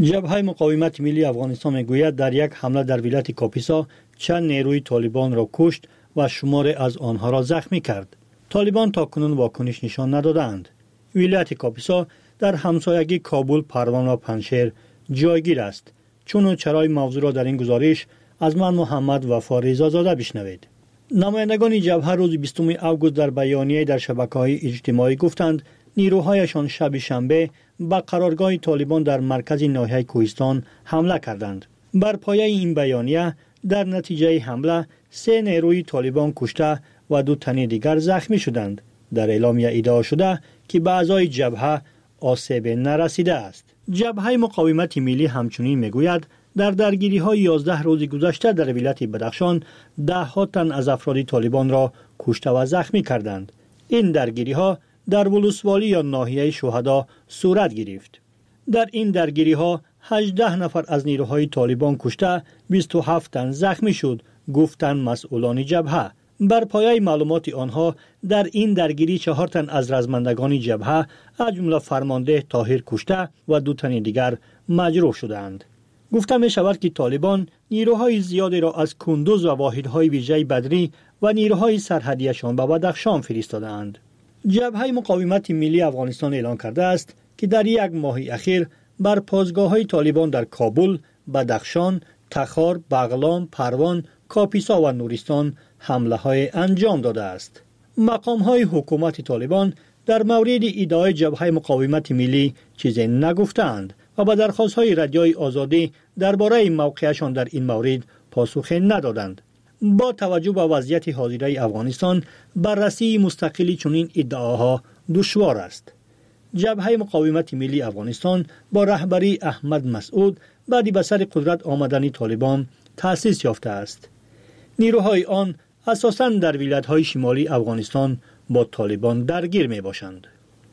جبهه مقاومت ملی افغانستان میگوید در یک حمله در ولایت کاپیسا چند نیروی طالبان را کشت و شماری از آنها را زخمی کرد. طالبان تاکنون واکنش نشان ندادند. ولایت کاپیسا در همسایگی کابل، پروان و پنشیر جایگیر است. چون چرای موضوع را در این گزارش از من محمد وفا رضازاده بشنوید. نمایندگان جبهه روز 20 اوگوست در بیانیه در شبکه‌های اجتماعی گفتند نیروهایشان شب شنبه به قرارگاه طالبان در مرکز ناحیه کوهستان حمله کردند. بر پایه این بیانیه در نتیجه حمله 3 نیروی طالبان کشته و 2 تن دیگر زخمی شدند. در اعلامیه ادعا شده که به اعضای جبهه آسیب نرسیده است. جبهه مقاومت ملی همچنین میگوید در درگیری‌های 11 روز گذشته در ولایت بدخشان 10 تن از افراد طالبان را کشته و زخمی کردند. این درگیری‌ها در ولسوالی یا ناحیه شهدا صورت گرفت. در این درگیری‌ها 18 نفر از نیروهای طالبان کشته، 27 تن زخمی شد، گفتند مسئولان جبهه. بر پایه معلومات آنها در این درگیری 4 تن از رزمندگان جبهه از جمله فرمانده طاهر کشته و 2 تن دیگر مجروح شدند. گفته می شود که طالبان نیروهای زیادی را از کندوز و واحدهای ویژه بدری و نیروهای سرحدیشان به بدخشان فرستادند. جبهه مقاومت ملی افغانستان اعلان کرده است که در یک ماه اخیر بر پاسگاه‌های طالبان در کابل، بدخشان، تخار، بغلان، پروان، کاپیسا و نورستان حمله‌های انجام داده است. مقام‌های حکومت طالبان در مورد ادعای جبهه مقاومت ملی چیزی نگفتند و به درخواست‌های رادیوی آزادی درباره موقعشان در این مورد پاسخ ندادند. با توجه به وضعیت حاضره افغانستان بررسی مستقلی چنین ادعاها دشوار است. جبهه مقاومت ملی افغانستان با رهبری احمد مسعود بعد به سر قدرت آمدن طالبان تأسیس یافته است. نیروهای آن اساساً در ولایت‌های شمالی افغانستان با طالبان درگیر می باشند.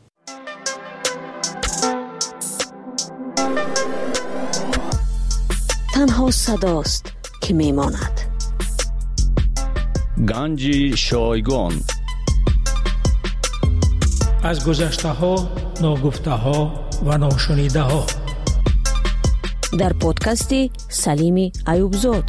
تنها صداست که می ماند.
گنج شایگان
از گذشته ها، ناگفته ها و ناشنیده ها
در پادکستی سلیم ایوبزاد.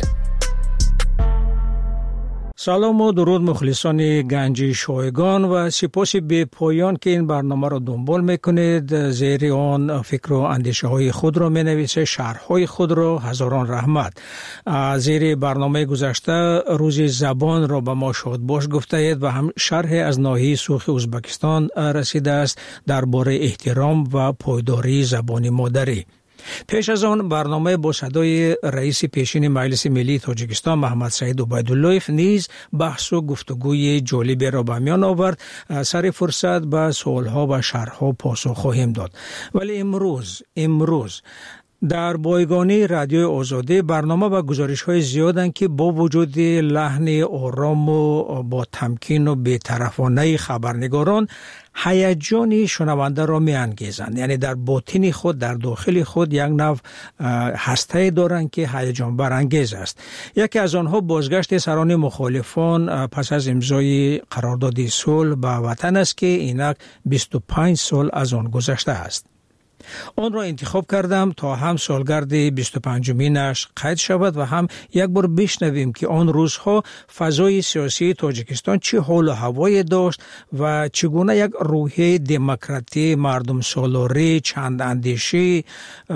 سلام و درود مخلصان گنج شایگان و سپاس به پایان که این برنامه را دنبال میکنید. زیر آن فکر و اندیشه های خود را مینویسه، شرح خود را. هزاران رحمت. زیر برنامه گذشته روز زبان را به ما شاد باش گفته اید و هم شرح از ناحیه سوخ ازبکستان رسیده است درباره احترام و پایداری زبان مادری. پیش از آن برنامه با صدای رئیس پیشین مجلس ملی تاجیکستان محمد سعید عبیداللهیف نیز بحث و گفتگوی جالبی را به میان آورد. سر فرصت به سوالها و شرحها پاسخ خواهیم داد. ولی امروز در بایگانی رادیو آزادی برنامه و گزارش‌های زیادند که با وجود لحن آرام و با تمکین و بی‌طرفانه خبرنگاران هیجان شنونده را می‌انگیزند. یعنی در باطن خود، در داخل خود یک نوع هسته دارند که هیجان برانگیز است. یکی از آنها بازگشت سران مخالفان پس از امضای قرارداد صلح به وطن است که اینک 25 سال از آن گذشته است. آن را انتخاب کردم تا هم سالگرد 25مینش قید شود و هم یک بار بشنویم که آن روزها فضای سیاسی تاجیکستان چه حال و هوایی داشت و چگونه یک روحیه دموکراتی، مردم سالاری، چند اندیشی،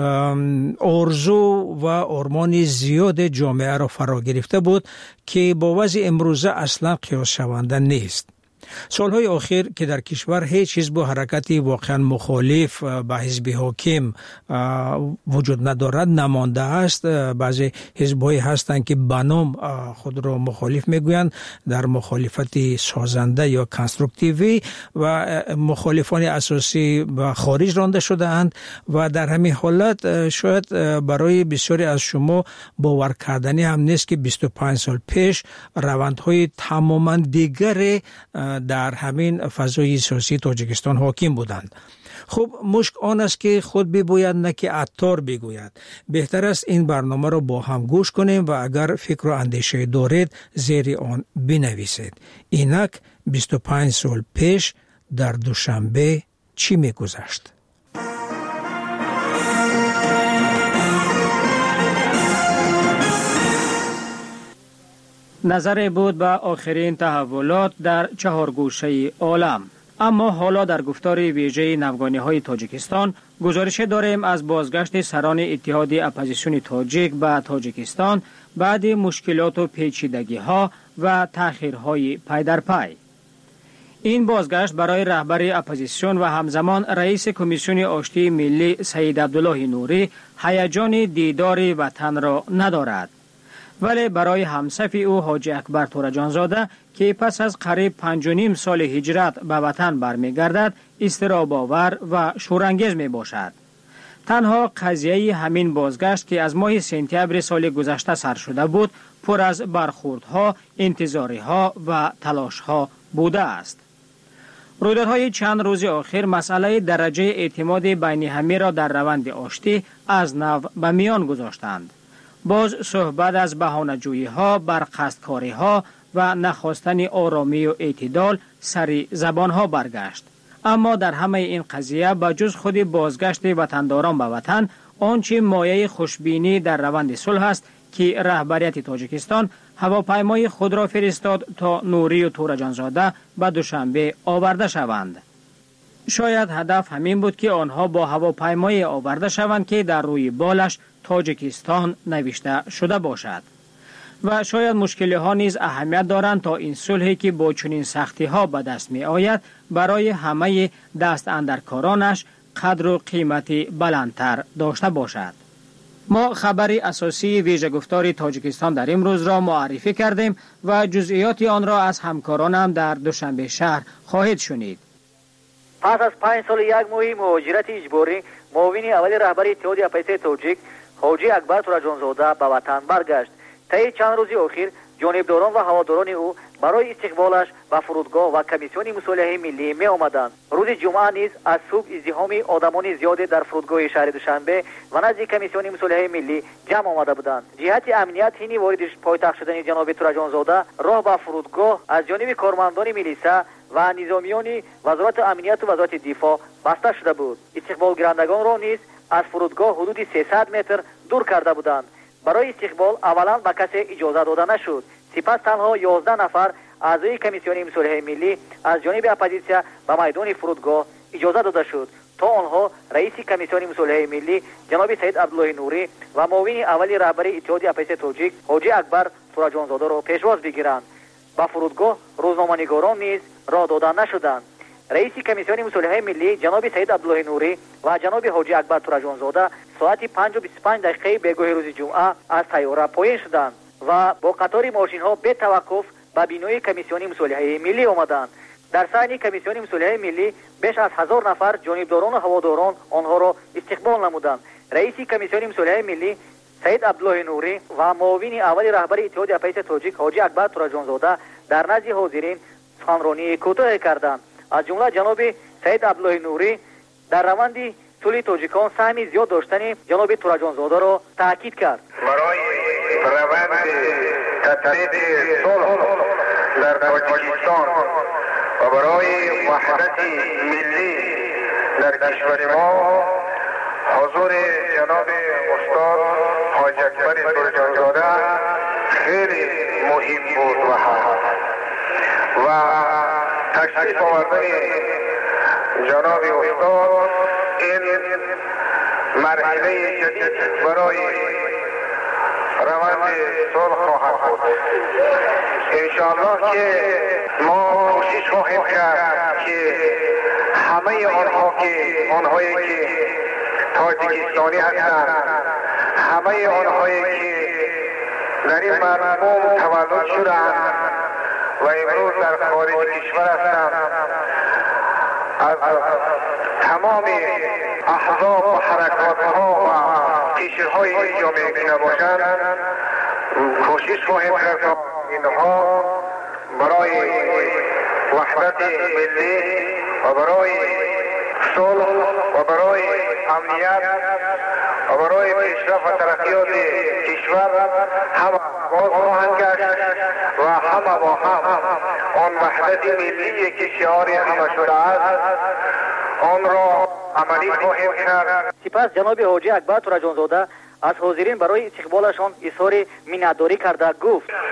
آرزو و آرمان زیاد جامعه را فرا گرفته بود که با وضع امروزه اصلا قیاس شونده نیست. سالهای اخیر که در کشور هیچ حزب و حرکتی واقعا مخالف به حزب حاکم وجود ندارد، نمانده است. بعضی حزب‌های هستند که به نام خود را مخالف میگویند، در مخالفت سازنده یا کنسترکتیوی و مخالفان اساسی به خارج رانده شده اند و در همین حالت شاید برای بسیاری از شما باور کردنی هم نیست که 25 سال پیش روندهای تماما دیگر در همین فضای سیاسی تاجیکستان حاکم بودند. خب مشک آن است که خود بگوید نه که عطار بگوید. بهتر است این برنامه را با هم گوش کنیم و اگر فکر و اندیشه دارید زیر آن بنویسید. اینک 25 سال پیش در دوشنبه چی می‌گذشت؟ نظر بود به آخرین تحولات در 4 گوشه عالم. اما حالا در گفتار ویژه نوگانی‌های تاجیکستان گزارش داریم از بازگشت سران اتحاد اپوزیسیون تاجیک به تاجیکستان بعد مشکلات و پیچیدگی‌ها و تأخیرهای پی در پی. این بازگشت برای رهبر اپوزیسیون و همزمان رئیس کمیسیون آشتی ملی سید عبدالله نوری هیجان دیدار وطن را ندارد. ولی برای همصف او حاجی اکبر تورجانزاده که پس از قریب 5.5 سال هجرت به وطن برمیگردد اضطراب آور و شورانگیز می باشد. تنها قضیه همین بازگشت که از ماه سپتامبر سال گذشته سر شده بود پر از برخوردها، انتظاریها و تلاشها بوده است. رویدادهای چند روز آخر مسئله درجه اعتماد بین همه را در روند آشتی از نو به میان گذاشتند. باز صحبت از بهانه‌جویی‌ها، برقصدکاری‌ها و نخواستن آرامی و اعتدال سری زبان‌ها برگشت. اما در همه این قضیه به جز خود بازگشت وطنداران به وطن، آنچه مایه خوشبینی در روند صلح است که رهبریت تاجیکستان هواپیمای خود را فرستاد تا نوری و تورجانزاده به دوشنبه آورده شوند. شاید هدف همین بود که آنها با هواپیمای آورده شوند که در روی بالش تاجیکستان نوشته شده باشد. و شاید مشکلی ها نیز اهمیت دارند تا این صلحی که با چنین سختی ها به دست می آید برای همه دست اندرکارانش قدر و قیمتی بلندتر داشته باشد. ما خبری اساسی ویژه گفتار تاجیکستان در امروز را معرفی کردیم و جزئیات آن را از همکارانم در دوشنبه شهر خواهید شنید.
پس از 5 سال یک ماه مهاجرت اجباری، معاون اول رهبر اتحاد اپوزیسیون تاجیک حاجی اکبر تورجانزاده به وطن برگشت. طی چند روز اخیر جانبداران و هواداران او برای استقبالش به فرودگاه و کمیسیون مصالحه ملی می آمدند. روز جمعه نیز از صبح ازدحام آدمان زیادی در فرودگاه شهر دوشنبه و نزد کمیسیون مصالحه ملی جمع آمده بودند. جهت امنیت حین وارد پایتخت شدن جناب تورجانزاده راه به فرودگاه از جانب کارمندان میلیسا و نظامیان وزارت امنیت و وزارت دفاع بسته شده بود. استقبال گیرندگان را نیز از فرودگاه حدود 300 متر دور کرده بودند. برای استقبال اولا به کسی اجازه داده نشد. سپس تنها 11 نفر اعضای کمیسیون مصالحه ملی از جانب اپوزیسیون به میدان فرودگاه اجازه داده شد تا آنها رئیس کمیسیون مصالحه ملی جناب سید عبدالله نوری و معاون اول رهبر اتحاد اپوزیسیون تاجیک حاجی اکبر تورجانزاده را پیشواز بگیرند. به فرودگاه روزنامه‌نگاران نیز راه داده نشدند. رئیس کمیسیون مصالحه ملی جناب سید عبدالله نوری و جناب حاجی اکبر تورجانزاده ساعت 5:25 بگاه روز جمعه از طیاره پایین شدند و با قطار ماشین ها به توقف به بینای کمیسیون مصالحه ملی آمدند. در صحن کمیسیون مصالحه ملی بیش از 1000 نفر جانبداران و هواداران آنها را استقبال نمودند. رئیس کمیسیون مصالحه ملی سید عبدالله نوری و معاون اول رهبر اتحاد اپوزیسیون تاجیک حاجی اکبر تورجانزاده در نزد حاضرین سخنرانی کوتاه کردند. از جمله جناب سید عبدالله نوری در روند صلح تاجیکان سهمی زیاد داشتن جناب تورجانزاده را تاکید کرد.
برای روند تطبیق صلح در تاجیکستان و برای وحدت ملی در کشور ما حضور جناب استاد حاجی اکبر تورجانزاده خیلی مهم بود و تشریف آوردن جناب استاد این مرحله جدید برای روند صلح خواهد بود. انشاءالله که ما کوشش خواهیم کرد که همه آنهایی که تاجیکستانی هستند، همه آنهایی که در این مرحوم تولد شدند و امروز در خارج کشور هستند، از تمام احزاب و حرکات‌ها و کشورهای جامعه که نباشند کوشش خواهیم کرد تا اینها برای وحدت ملی و برای صلح و برای امنیت و برای پیشرفت و ترقیات کشور همه باز خواهند گشت و همه با هم آن وحدت ملی که شعار همه شده است آن را عملی خواهیم کرد.
سپس جناب حاجی اکبر تورجانزاده از حاضرین برای استقبالشان اظهار منتداری کرده گفت: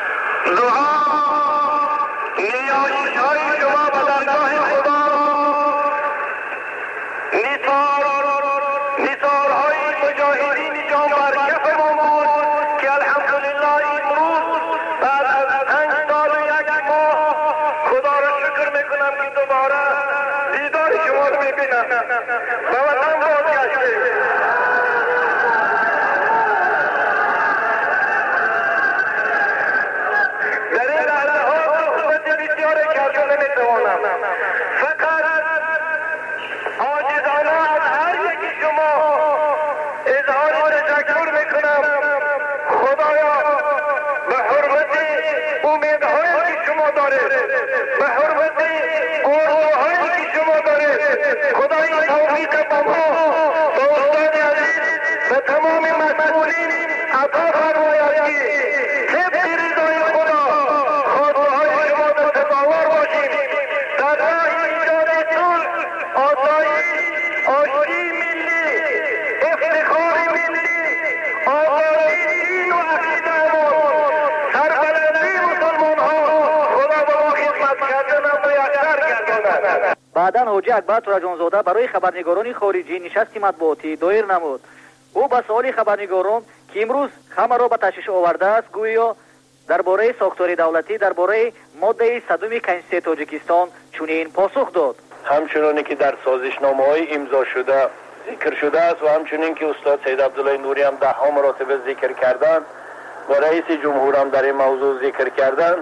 بعداً حاجی اکبر تورجانزاده برای خبرنگاران خارجی نشستی مطبوعاتی دایر نمود. او به سوال خبرنگاران که امروز همه را به تشویش آورده است گویا درباره ساختار دولتی درباره ماده 100 کنستیتوسیون تاجیکستان چنین پاسخ داد.
همچنانی که در سازشنامه‌های امضا شده ذکر شده است و همچنین که استاد سید عبدالله نوری هم 10 مراتبه ذکر کردند و رئیس جمهور هم در این موضوع ذکر کردند،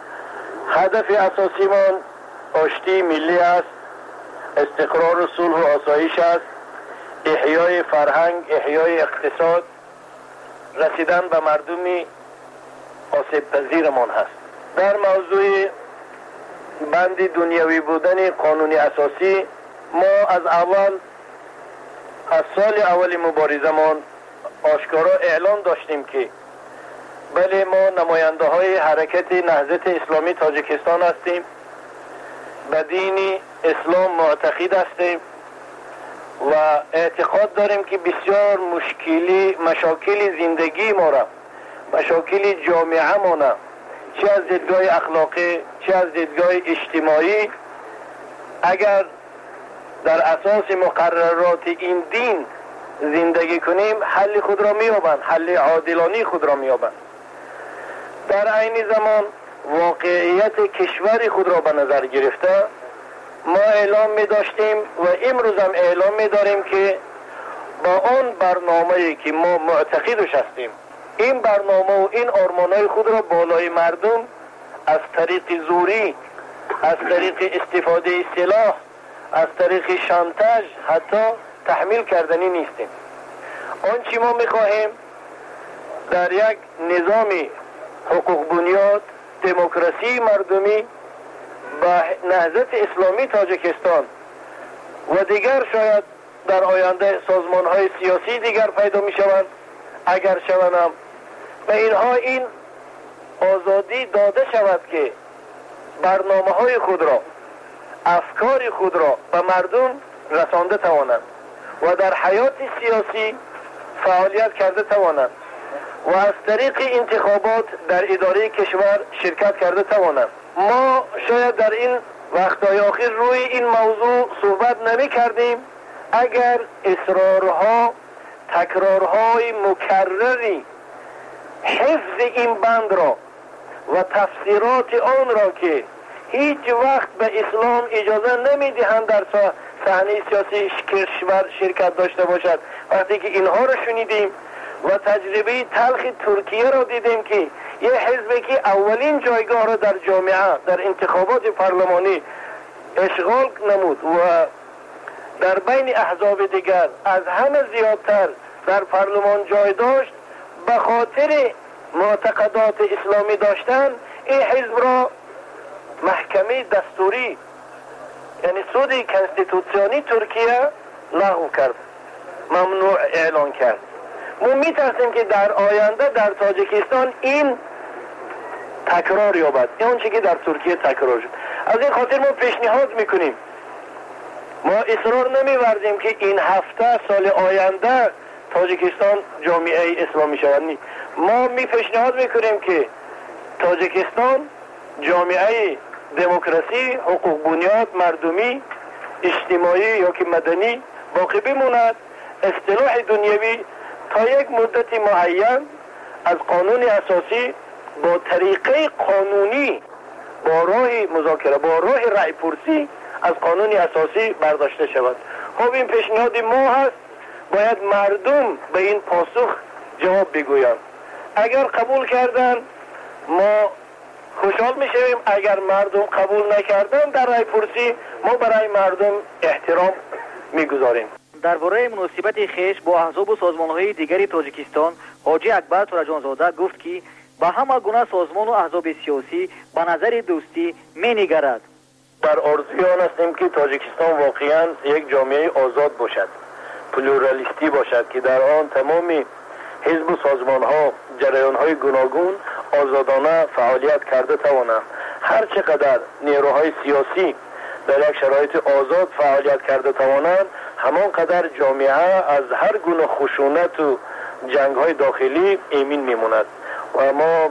هدف اساسی ما آشتی ملی است، استقرار و صلح و آسایش است، احیای فرهنگ، احیای اقتصاد، رسیدن به مردمی آسیب پذیرمان هست. در موضوع بند دنیوی بودن قانون اساسی ما از سال اول مبارزمان آشکارا اعلان داشتیم که بله ما نماینده های حرکت نهضت اسلامی تاجیکستان هستیم، به دین اسلام معتقد هستیم و اعتقاد داریم که بسیار مشاکل زندگی ما را، مشاکل جامعه ما را، چه از دیدگاه اخلاقی چه از دیدگاه اجتماعی، اگر در اساس مقررات این دین زندگی کنیم حل خود را می‌یابند، حل عادلانه خود را می‌یابند. در عین زمان واقعیت کشور خود را به نظر گرفته ما اعلام می داشتیم و امروز هم اعلام می داریم که با آن برنامه‌ای که ما معتقدش هستیم، این برنامه و این آرمان‌های خود را بالای مردم از طریق زوری، از طریق استفاده سلاح، از طریق شانتاژ حتی تحمیل کردنی نیستیم. آنچه ما می خواهیم در یک نظام حقوق بنیاد دموکراسی مردمی با نهضت اسلامی تاجیکستان و دیگر شاید در آینده سازمان‌های سیاسی دیگر پیدا می‌شوند، اگر شوند هم به اینها این آزادی داده شود که برنامه‌های خود را، افکار خود را به مردم رسانده توانند و در حیات سیاسی فعالیت کرده توانند و از طریق انتخابات در اداره کشور شرکت کرده توانند. ما شاید در این وقتهای آخر روی این موضوع صحبت نمی کردیم اگر اصرارها، تکرارهای مکرری حفظ این بند را و تفسیرات آن را که هیچ وقت به اسلام اجازه نمی دهند در صحنه سیاسی کشور شرکت داشته باشد، وقتی که اینها را شنیدیم و تجربه تلخ ترکیه را دیدیم که یه حزبی که اولین جایگاه را در جامعه در انتخابات پارلمانی اشغال نمود و در بین احزاب دیگر از همه زیادتر در پارلمان جای داشت، به خاطر معتقدات اسلامی داشتن این حزب را محکمه دستوری یعنی سود کنستیتوسیونی ترکیه لغو کرد، ممنوع اعلان کرد. ما میترسیم که در آینده در تاجیکستان این تکرار یابد، اون چیزی که در ترکیه تکرار شد. از این خاطر ما پیشنهاد میکنیم، ما اصرار نمی‌ورزیم که این هفته سال آینده تاجیکستان جامعه اسلامی شود. ما پیشنهاد میکنیم که تاجیکستان جامعه دموکراسی، حقوق بنیاد، مردمی، اجتماعی یا که مدنی باقی بماند. اصطلاح دنیوی تا یک مدت معین از قانون اساسی با طریقه قانونی، با راه مذاکره، با راه رأی پرسی از قانون اساسی برداشته شود. خب این پیشنهاد ما هست، باید مردم به این پاسخ جواب بگویند. اگر قبول کردن ما خوشحال میشویم، اگر مردم قبول نکردن در رأی پرسی ما برای مردم احترام میگذاریم.
درباره مناسبت خیش با احزاب و سازمان‌های دیگری تاجیکستان، حاجی اکبر تورجانزاده گفت که با همه گونه سازمان و احزاب سیاسی به نظر دوستی می‌نگرد.
در آرزوی آن هستیم که تاجیکستان واقعاً یک جامعه آزاد باشد، پلورالیستی باشد که در آن تمام حزب و سازمان‌ها، جریان‌های گوناگون آزادانه فعالیت کرده توانند. هر چقدر نیروهای سیاسی در یک شرایط آزاد فعالیت کرده توانند، همانقدر جامعه از هر گونه خشونت و جنگ‌های داخلی ایمن میماند. و ما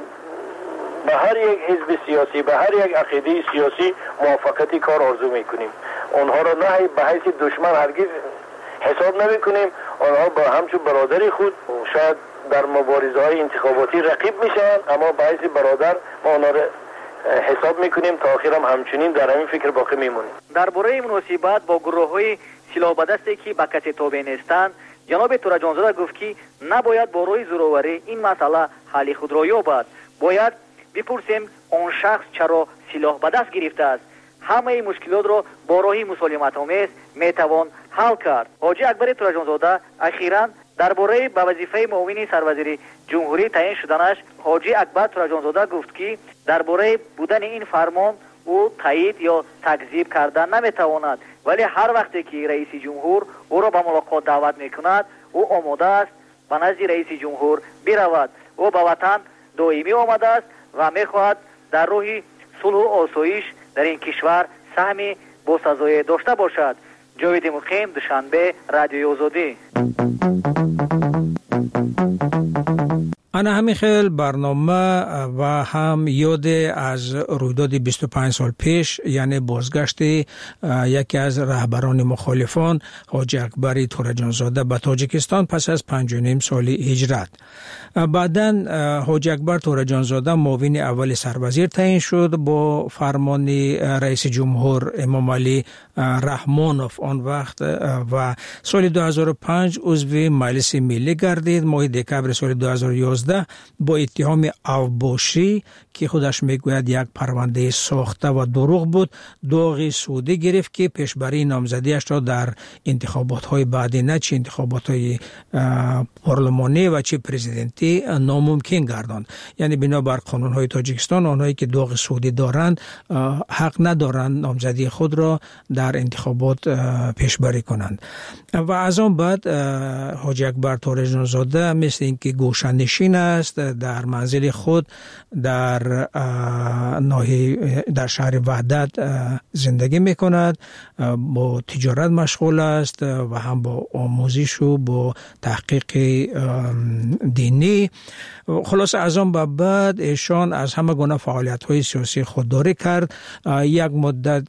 به هر یک حزب سیاسی، به هر یک عقیده سیاسی موافقت کار آرزو میکنیم. آنها را نه به حیث دشمن هرگز حساب نمیکنیم، آنها با همچون برادری خود شاید در مبارزه‌های انتخاباتی رقیب میشن، اما به حیث برادر ما آنها را حساب میکنیم تا آخر هم همچنین در همین فکر باقی میمونیم.
درباره مناسبت با گروه‌های سلاح به دستی که به کسی تابع نیستند، جناب تورجانزاده گفت که نباید با روی زورآوری این مسئله حل خود را یابد. باید بپرسیم آن شخص چرا سلاح به دست گرفته است. همه مشکلات را با راهی مسالمت آمیز میتوان حل کرد. حاجی اکبر تورجانزاده اخیراً درباره به وظیفه معاون سروزیر جمهوری تعیین شدنش، حاجی اکبر تورجانزاده گفت که درباره بودن این فرمان او تایید یا تکذیب کردن نمیتواند، ولی هر وقتی که رئیس جمهور او را به ملاقات دعوت میکند او آماده است به نزد رئیس جمهور برود. او به وطن دائمی آمده است و میخواهد در راه صلح و آسایش در این کشور سهمی باسزایی داشته باشد. جاوید مقیم، دوشنبه، رادیوی آزادی.
انا همین خیل برنامه و هم یاد از رویداد 25 سال پیش، یعنی بازگشت یکی از رهبران مخالفان حاجی اکبر تورجانزاده به تاجیکستان پس از 5.5 سال هجرت. بعداً حاجی اکبر تورجانزاده معاون اول سروزیر تعیین شد با فرمان رئیس جمهور امام علی رحمانوف آن وقت و سال 2005 عضو مجلس ملی گردید. ماه دکمبر سال 2011 با اتهام اوباشی که خودش میگوید یک پرونده ساخته و دروغ بود، داغ سعودی گرفت که پیشبری نامزدیش را در انتخابات های بعدی، نه چه انتخابات های پارلمانی و چه پرزیدنتی، ناممکن گرداند. یعنی بنابر قانون های تاجیکستان آنهایی که داغ سعودی دارند حق ندارند نامزدی خود را در انتخابات پیشبری کنند. و از آن بعد حاجی اکبر تورجانزاده مثل اینکه گوشه‌نشین است، در منزل خود در ناحیه در شهر وحدت زندگی میکند، با تجارت مشغول است و هم با آموزش و با تحقیق دینی. خلاص از آن بعد ایشان از همه گونه فعالیت‌های سیاسی خودداری کرد. یک مدت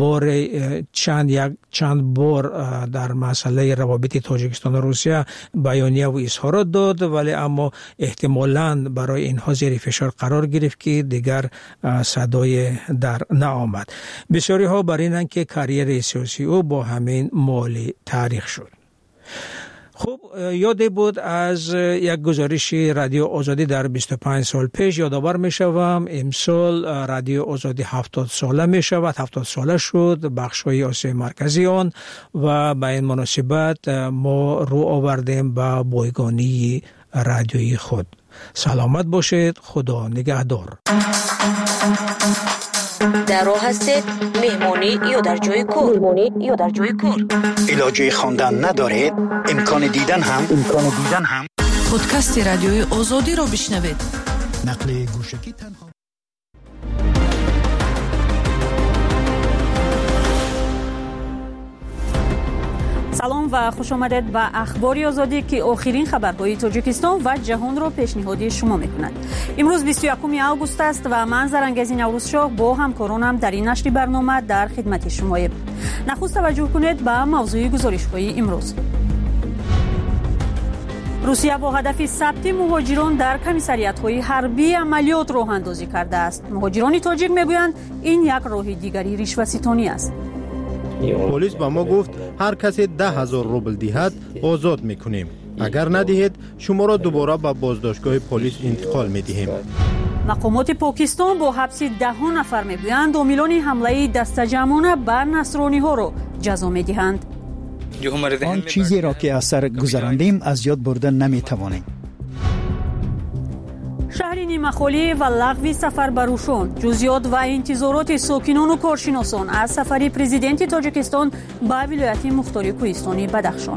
چند بار در مسئله روابط تاجیکستان و روسیه بیانیه و اظهارات داد، ولی اما احتمالاً برای اینها زیر فشار قرار گرفت که دیگر صدای در نآمد. بسیاری ها بر اینند که کریر سیاسی او با همین مالی تاریخ شد. خب یادی بود از یک گزارش رادیو آزادی در 25 سال پیش. یادآور می شوم امسال رادیو آزادی 70 ساله می شود، 70 ساله شد بخش های آسیای مرکزی آن و به این مناسبت ما رو آوردیم به بایگانی رادیویی خود. سلامت باشید، خدا نگهدار.
در راه هستید، مهمانی یا در جای کار،
علاجه خواندن ندارید، امکان دیدن هم
پادکست رادیوی آزادی را بشنوید.
نقل گوشکی تنها.
سلام و خوش آمدید به اخبار آزادی که آخرین خبرهای تاجیکستان و جهان را پیشنهاد شما می‌کند. امروز 21 آگوست است و من زرنگزی نوروزشاه با همکارانم در این نشر برنامه در خدمت شماییم. نخست توجه کنید به موضوع گزارش‌های امروز. روسیه با هدف ثبت مهاجران در کمیساریات‌های حربی عملیات راه اندازی کرده است. مهاجران تاجیک میگویند این یک راه دیگری رشوه‌ستانی است.
پلیس با ما گفت هر کسی 10,000 روبل دهد آزاد میکنیم. اگر ندهید شما را دوباره به بازداشتگاه پلیس انتقال میدهیم.
مقامات پاکستان با حبس 10 نفر میگویند عاملان حمله دسته‌جمعانه بر نصرانی‌ها را جزا میدهند.
آن چیزی را که از سر گذراندیم از یاد برده نمیتوانیم.
شهر نیمه‌خالی و لغو سفر بروشان، جزئیات و انتظارات ساکنان و کارشناسان از سفر پرزیدنت تاجیکستان به ولایت مختار کوهستانی بدخشان.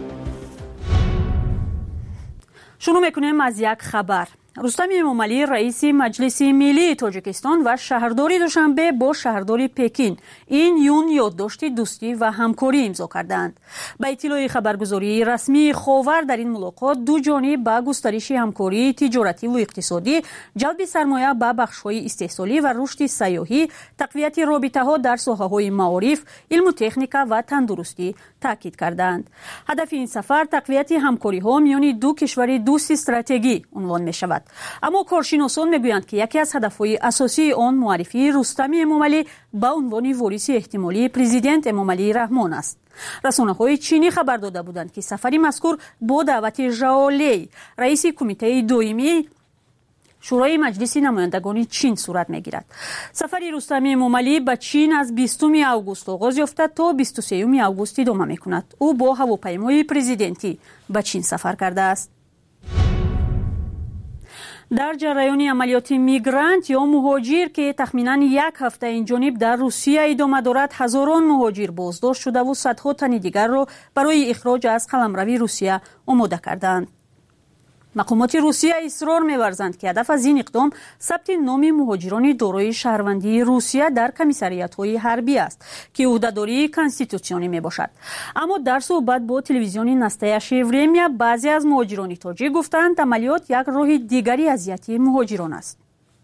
شروع میکنیم از یک خبر. رستم امامعلی رئیس مجلس ملی تاجیکستان و شهردار دوشنبه با شهردار پکین این یون یادداشت دوستی و همکاری امضا کردند. به اطلاع خبرگزاری رسمی خاور در این ملاقات دو جانب به گسترش همکاری تجارتی و اقتصادی، جلب سرمایه به بخش‌های استحصالی و رشد سیاحی، تقویت رابطه‌ها در ساحه‌های معارف، علم و تکنیک و تندرستی تاکید کردند. هدف این سفر تقویت همکاری‌ها میان دو کشور دوست استراتژیک عنوان می‌شود. اما کارشناسان میگویند که یکی از هدفهای اساسی آن معرفی رستم امامعلی به عنوان وارث احتمالی پرزیدنت امامعلی رحمان است. رسانه‌های چینی خبر داده بودند که سفر مذکور با دعوت ژائو لی، رئیس کمیته دائمی شورای مجلس نمایندگان چین صورت میگیرد. سفر رستم امامعلی به چین از 20 آگوست آغاز یافته تا 23 آگوست ادامه میکند. او با هواپیمای پرزیدنتی به چین سفر کرده است. در جریان عملیات میگرانت یا مهاجر که تخمیناً یک هفته این جانب در روسیه ادامه دارد، هزاران مهاجر بازداشت شده و صدها تن دیگر را برای اخراج از قلمرو روسیه آماده کردند. مقامات روسیه اصرار می‌ورزند که هدف از این اقدام ثبت نام مهاجران دارای شهروندی روسیه در کمیساریات‌های حربی است که عهده‌داری کنستیتوسیونی میباشد. اما در صحبت با تلویزیون نستایش ورمیا بعضی از مهاجران تاجیک گفتند عملیات یک راه دیگری اذیت مهاجران است.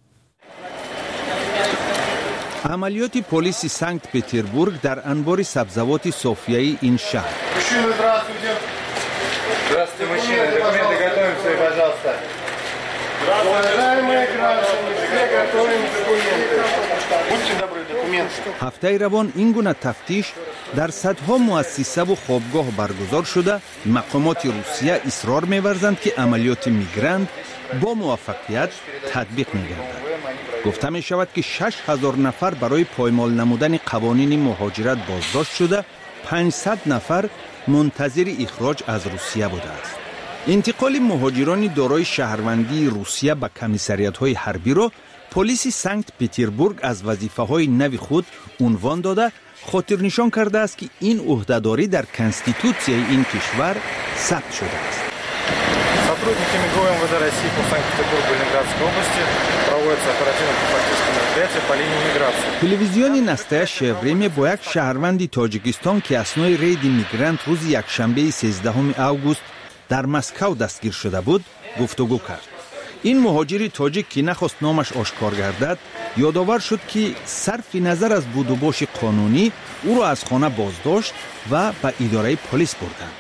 عملیات پلیس سنت پتربورگ در انبار سبزوات صوفیایی این شهر.
Здравствуйте, мужчины. Документы готовим свои, пожалуйста. Уважаемые граждане, все готовим документы. Будьте добры, документы.
هفته روان این گونه تفتیش در صدها مؤسسه و خوابگاه برگزار شده. مقامات روسیه اصرار می‌ورزند که عملیات میگرانت با موفقیت تطبیق می‌گردد. گفته می شود که 6,000 نفر برای پایمال نمودن قوانین مهاجرت بازداشت شده، 500 نفر منتظر اخراج از روسیه بوده است. انتقال مهاجران دارای شهروندی روسیه به کمیساریات‌های حربی را پلیس سنت پتربورگ از وظیفه‌های نو خود عنوان داده، خاطر نشان کرده است که این عهده‌داری در کنستیتوسیای این کشور ثبت شده است.
Сотрудники МИГО МВД России по Санкт-Петербургу и Ленинградской области проводятся оперативно-профилактические мероприятия по линии миграции.
تلویزیون نستای شوریمی با یک شهروند تاجیکستان که اثنای رید میگرانت روز یکشنبه 13 آگوست در مسکو دستگیر شده بود گفتگو کرد. این مهاجر تاجیک که نخواست نامش آشکار گردد یادآور شد که صرف نظر از بود و باش قانونی او را از خانه بازداشت و به اداره پلیس بردند.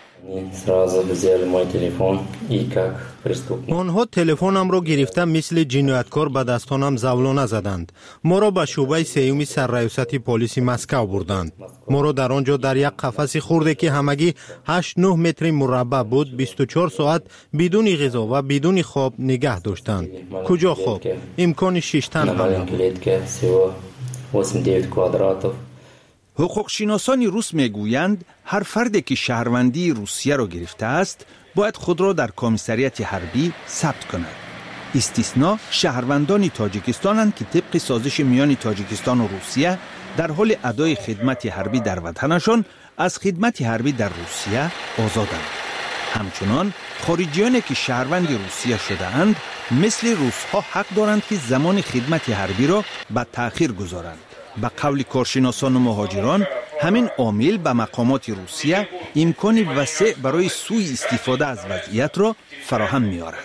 آنها تلفنم را گرفته مثل جنایتکار به دستانم زولانه زدند. ما را به شعبه سیوم سرریاست پلیس مسکو بردند. ما را در آنجا در یک قفس خرده که همگی 8-9 متر مربع بود 24 ساعت بدون غذا و بدون خواب نگه داشتند. کجا خواب؟ امکان 6 تن هم
نبود. حقوقشناسان روس میگویند هر فردی که شهروندی روسیه را گرفته است باید خود را در کمیساریات حربی ثبت کند. استثنا شهروندان تاجیکستانند که طبق سازش میان تاجیکستان و روسیه در حال ادای خدمت حربی در وطنشان از خدمت حربی در روسیه آزادند. همچنان خارجیانی که شهروند روسیه شده اند مثل روس‌ها حق دارند که زمان خدمت حربی را به تأخیر گذارند. به قول کارشناسان و مهاجران همین عامل به مقامات روسیه امکان وسیع برای سوء استفاده از وضعیت را فراهم می‌آورد.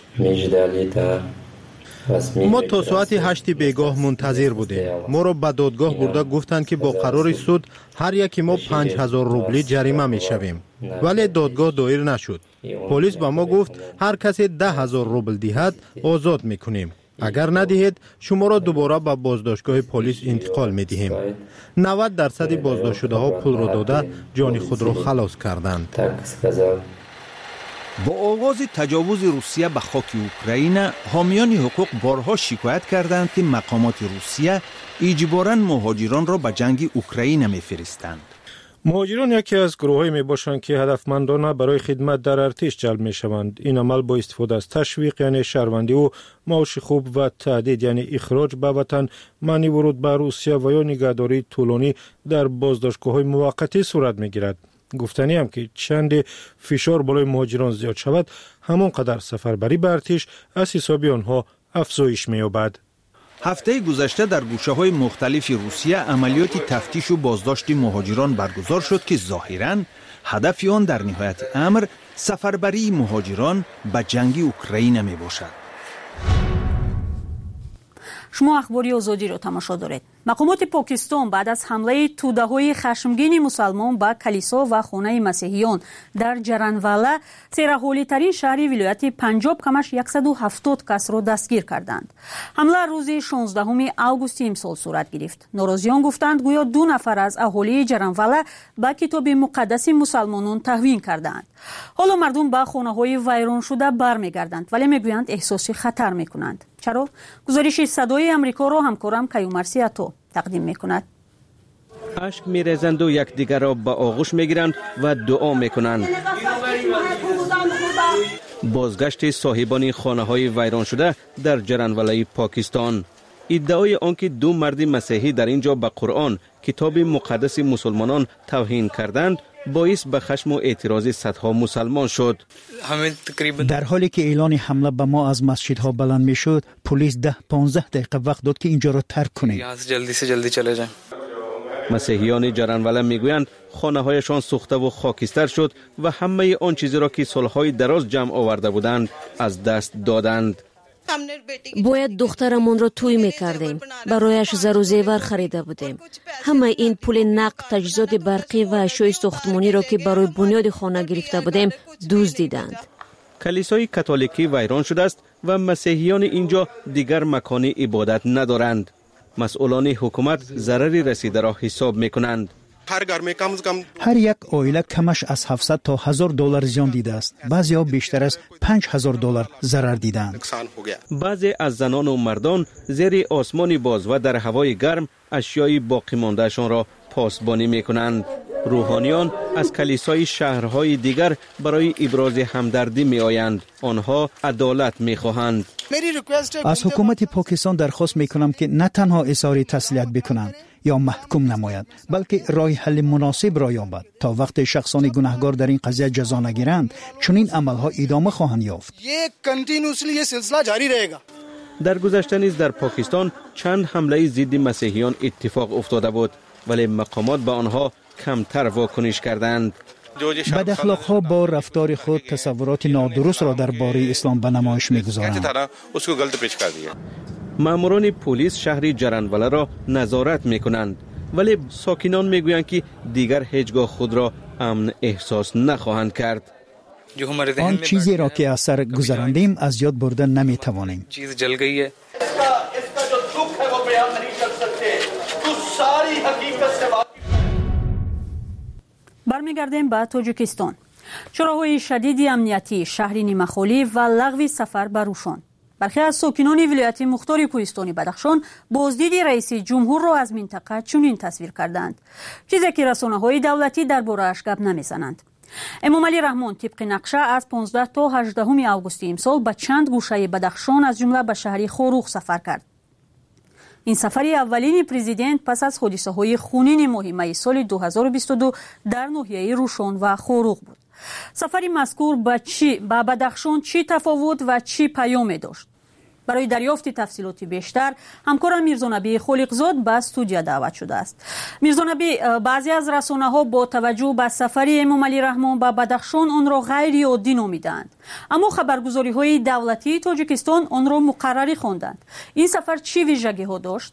ما تا ساعت 8 بیگاه منتظر بودیم. ما را به دادگاه برده گفتند که با قرار سود هر یکی ما 5000 روبلی جریمه میشویم. ولی دادگاه دایر نشد. پلیس به ما گفت هر کسی 10000 روبل دهد آزاد میکنیم. اگر ندهید شما را دوباره به بازداشتگاه پلیس انتقال میدهیم. 90% بازداشت شده ها پول را داده جان خود را خلاص کردند.
با آغاز تجاوز روسیه به خاک اوکراین، حامیان حقوق بارها شکایت کردند که مقامات روسیه اجباراً مهاجران را به جنگ اوکراین می‌فرستند.
مهاجران یکی از گروه‌هایی میباشند که هدفمندانه برای خدمت در ارتش جلب میشوند. این عمل با استفاده از تشویق یعنی شهروندی و معاش خوب و تهدید یعنی اخراج به وطن، منع ورود به روسیه و یا نگهداری طولانی در بازداشتگاه‌های موقتی صورت میگیرد. گفتنی هم که چند فشار بالای مهاجران زیاد شود، همانقدر سفربری به ارتش از حساب آنها افزایش می‌یابد.
هفته گذشته در گوشه‌های مختلف روسیه عملیات تفتیش و بازداشت مهاجران برگزار شد که ظاهراً هدف آن در نهایت امر سفربری مهاجران به جنگ اوکراین میباشد.
شما اخباری آزادی را تماشا دارید. مقامات پاکستان بعد از حمله توده‌های خشمگین مسلمان به کلیسا و خانه مسیحیان در جرانوالا، سیرحالی‌ترین شهر ولایت پنجاب، کمش 170 کس را دستگیر کردند. حمله روز 16 آگوست امسال صورت گرفت. ناراضیان گفتند گویا 2 نفر از اهالی جرانوالا به کتاب مقدس مسلمانان توهین کردند. حالا مردم به خانه‌های ویران شده برمیگردند، ولی میگویند احساس خطر میکنند. چرا؟ گزارش صدای آمریکا را همکارم کیومرسی اتو تقدیم میکند.
اشک میریزند و یکدیگر را به آغوش میگیرند و دعا میکنند. بازگشت صاحبان خانه‌های ویران شده در جرانوالای پاکستان. ادعای آنکه 2 مرد مسیحی در اینجا به قرآن، کتاب مقدس مسلمانان، توهین کردند باعث به خشم و اعتراض صدها مسلمان شد.
در حالی که اعلان حمله به ما از مسجدها بلند می شد، پلیس 10-15 دقیقه وقت داد که اینجا را ترک کنیم.
جلدی چله جائیں.
مسیحیان جرانوالا میگویند خانه هایشان سوخته و خاکستر شد و همه آن چیزی را که سالهای دراز جمع آورده بودند از دست دادند.
باید دخترمون را توی میکردیم، برایش زر و زیور خریده بودیم. همه این پول نقد، تجهیزات برقی و اشیاء ساختمانی را که برای بنیاد خانه گرفته بودیم دزدیدند.
کلیسای کاتولیکی ویران شده است و مسیحیان اینجا دیگر مکان عبادت ندارند. مسئولان حکومت ضرری رسیده را حساب میکنند.
هر یک عائله کمش از 700 تا 1000 دلار زیان دیده است. بعضی ها بیشتر از 5000 دلار ضرر دیدند.
بعضی از زنان و مردان زیر آسمان باز و در هوای گرم اشیای باقی ماندهشان را پاسبانی میکنند. روحانیان از کلیسای شهرهای دیگر برای ابراز همدردی می آیند. آنها عدالت می خواهند.
از حکومت پاکستان درخواست می کنم که نه تنها اظهار تسلیت بکنند یا محکوم نماید، بلکه راه حل مناسب را یابد تا وقت شخصان گناهکار در این قضیه جزا نگیرند چنین عملها ادامه خواهند یافت.
در گذشته نیز در پاکستان چند حمله ضد مسیحیان اتفاق افتاده بود، ولی مقامات به آنها کمتر واکنش کردند.
بد اخلاق‌ها با رفتار خود تصورات نادرست را درباره اسلام به نمایش می‌گذارند.
ماموران پلیس شهر جرانوالا را نظارت می‌کنند، ولی ساکنان می‌گویند که دیگر هیچگاه خود را امن احساس نخواهند کرد.
آن چیزی را که از سر گذراندیم از یاد بردن نمی‌توانیم.
چیز جل گئی ہے.
برمیگردیم به تاجیکستان. چراهای شدید امنیتی، شهر نیمه‌خالی و لغو سفر به روشان. برخی از ساکنان ولایت مختار کوهستانی بدخشان بازدید رئیس جمهور را از منطقه چنین تصویر کردند، چیزی که رسانه‌های دولتی درباره‌اش گپ نمی‌زنند. امامعلی رحمان طبق نقشه از 15 تا 18 آگوست امسال به چند گوشه بدخشان از جمله به شهر خوروغ سفر کرد. این سفر اولین پرزیدنت پس از حادثه‌های خونین مهمه سال 2022 در ناحیه روشان و خوروغ بود. سفر مذکور به بدخشان چی تفاوت و چی پیام داشت؟ برای دریافت تفصیلات بیشتر همکارم میرزا نبی خالقزاد به استودیو دعوت شده است. میرزا نبی، بعضی از رسانه‌ها با توجه به سفر امام علی رحمان به بدخشان آن را غیر عادی نامیدند، اما خبرگزاری‌های دولتی تاجیکستان آن را مقرری خواندند. این سفر چه ویژگی‌ها داشت؟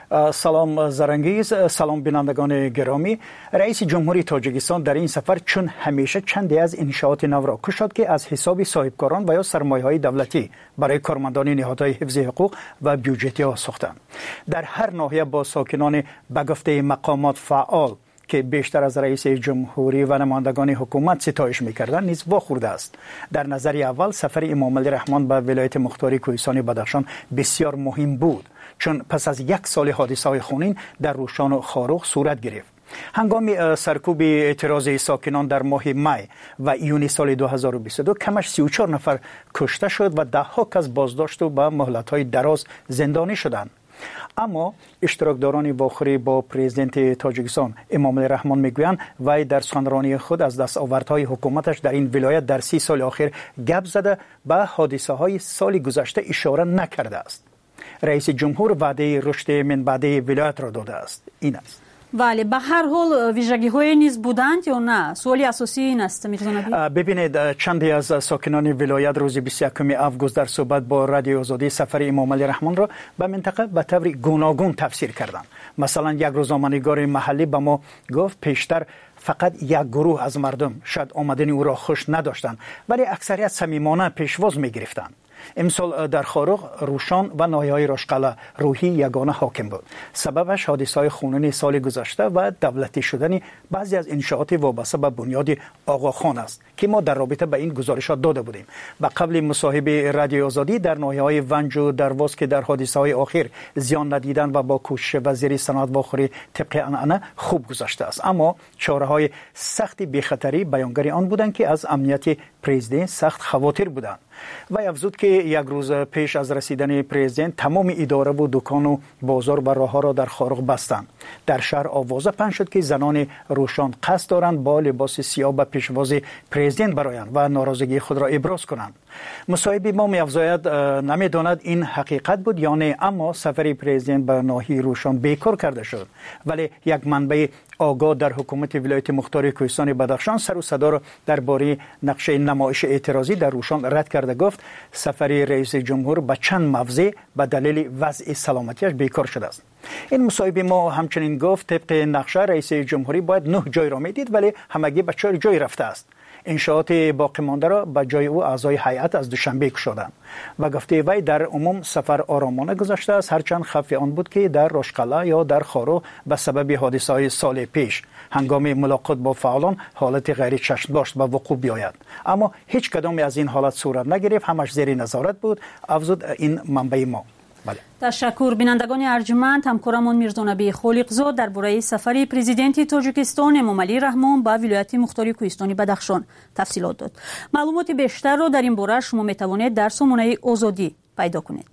سلام زرنگیز، سلام بینندگان گرامی. رئیس جمهوری تاجیکستان در این سفر چون همیشه چندی از انشاءات نو را کشاد که از حساب صاحبکاران و یا سرمایه‌های دولتی برای کارمندان نهادهای حفظ حقوق و بودجه‌ها ساختند. در هر ناحیه با ساکنان به گفته مقامات فعال که بیشتر از رئیس جمهوری و نمایندگان حکومت ستایش می‌کردند نیز واخورده است. در نظر اول سفر امام علی رحمان به ولایت مختار کوهستان بدخشان بسیار مهم بود، چون پس از یک سال حادثه‌های خونین در روشان و خاروخ صورت گرفت. هنگام سرکوب اعتراض ساکنان در ماه می و ایون سال 2022 کمش 34 نفر کشته شد و ده‌ها کس بازداشت و به مهلت‌های دراز زندانی شدند. اما اشتراکداران واخوری با پرزیدنت تاجیکستان امام علی رحمان میگویند وی در سخنرانی خود از دستاوردهای حکومتش در این ولایت در 30 سال اخیر گپ زده به حادثه‌های سال گذشته اشاره نکرده است. رئیس جمهور وعده رشد من بعده ولایت را داده است. این است.
ولی به هر حال ویژگی‌های نیز بودند یا نه؟ سوالی اساسی این است میرزا نبی.
ببینید، چندی از ساکنان ولایت روز 21 آگوست در صحبت با رادیو آزادی سفر امام علی رحمان را به منطقه به طور گوناگون تفسیر کردند. مثلا یک روزنامه‌نگار محلی به ما گفت پیشتر فقط یک گروه از مردم شاید آمدن او را خوش نداشتند، ولی اکثریت صمیمانه پیشواز می‌گرفتند. امسال در خاروخ، روشان و ناحیه‌های راشقله روحی یگانه حاکم بود. سببش حادثه‌های خونین سال گذشته و دولتی شدن بعضی از انشاءات وابسته به بنیاد آقاخان است که ما در رابطه به این گزارشات داده بودیم. و قبل مصاحبه رادیو آزادی در ناحیه‌های ونج و درواز که در حادثه‌های اخیر زیان ندیدند و با کوشش وزیر صنعت واخوری طبق عنعنه خوب گذشته است، اما چاره‌های سخت بی‌خطری بیانگر آن بودند که از امنیت پرزیدنت سخت خواطر بودند. و افزود که یک روز پیش از رسیدن پرزیدنت تمام اداره و دکان و بازار و راه‌ها را در خاروخ بستند. در شهر آوازه پخش شد که زنان روشان قصد دارند با لباس سیاه به پیشواز پرزیدنت برآیند و ناراضگی خود را ابراز کنند. مصاحبه ما می‌افزاید نمی‌داند این حقیقت بود یا نه، اما سفر پرزیدنت به ناحیه روشان بیکار کرده شد. ولی یک منبع آگاه در حکومت ولایت مختار کوهستان بدخشان سر و صدا را درباره نقشه نمایش اعتراضی در روشان رد کرده گفت سفر رئیس جمهور به چند موضع به دلیل وضع سلامتیش بیکار شده است. این مصاحبه ما همچنین گفت طبق نقشه رئیس جمهوری باید 9 جای را میدید ولی همگی به 4 جای رفته است. انشاءات باقی مانده را به جای او اعضای هیئت از دوشنبه گشودند و گفته وی در عموم سفر آرامانه گذشته است، هرچند خف آن بود که در راشقله یا در خارو به سبب حادثه‌های سال پیش هنگام ملاقات با فعالان حالت غیر چشم‌داشت به وقوع بیاید، اما هیچ کدام از این حالات صورت نگرفت، همش زیر نظارت بود، افزود این منبع ما. بله.
تشکر. بینندگان ارجمند، همکارمان میرزا نبی خالقزاد درباره سفر پرزیدنت تاجیکستان امام علی رحمان به ولایت مختار کوهستان بدخشان تفصیلات داد. معلومات بیشتر را در این باره شما میتوانید در سامانه آزادی پیدا کنید.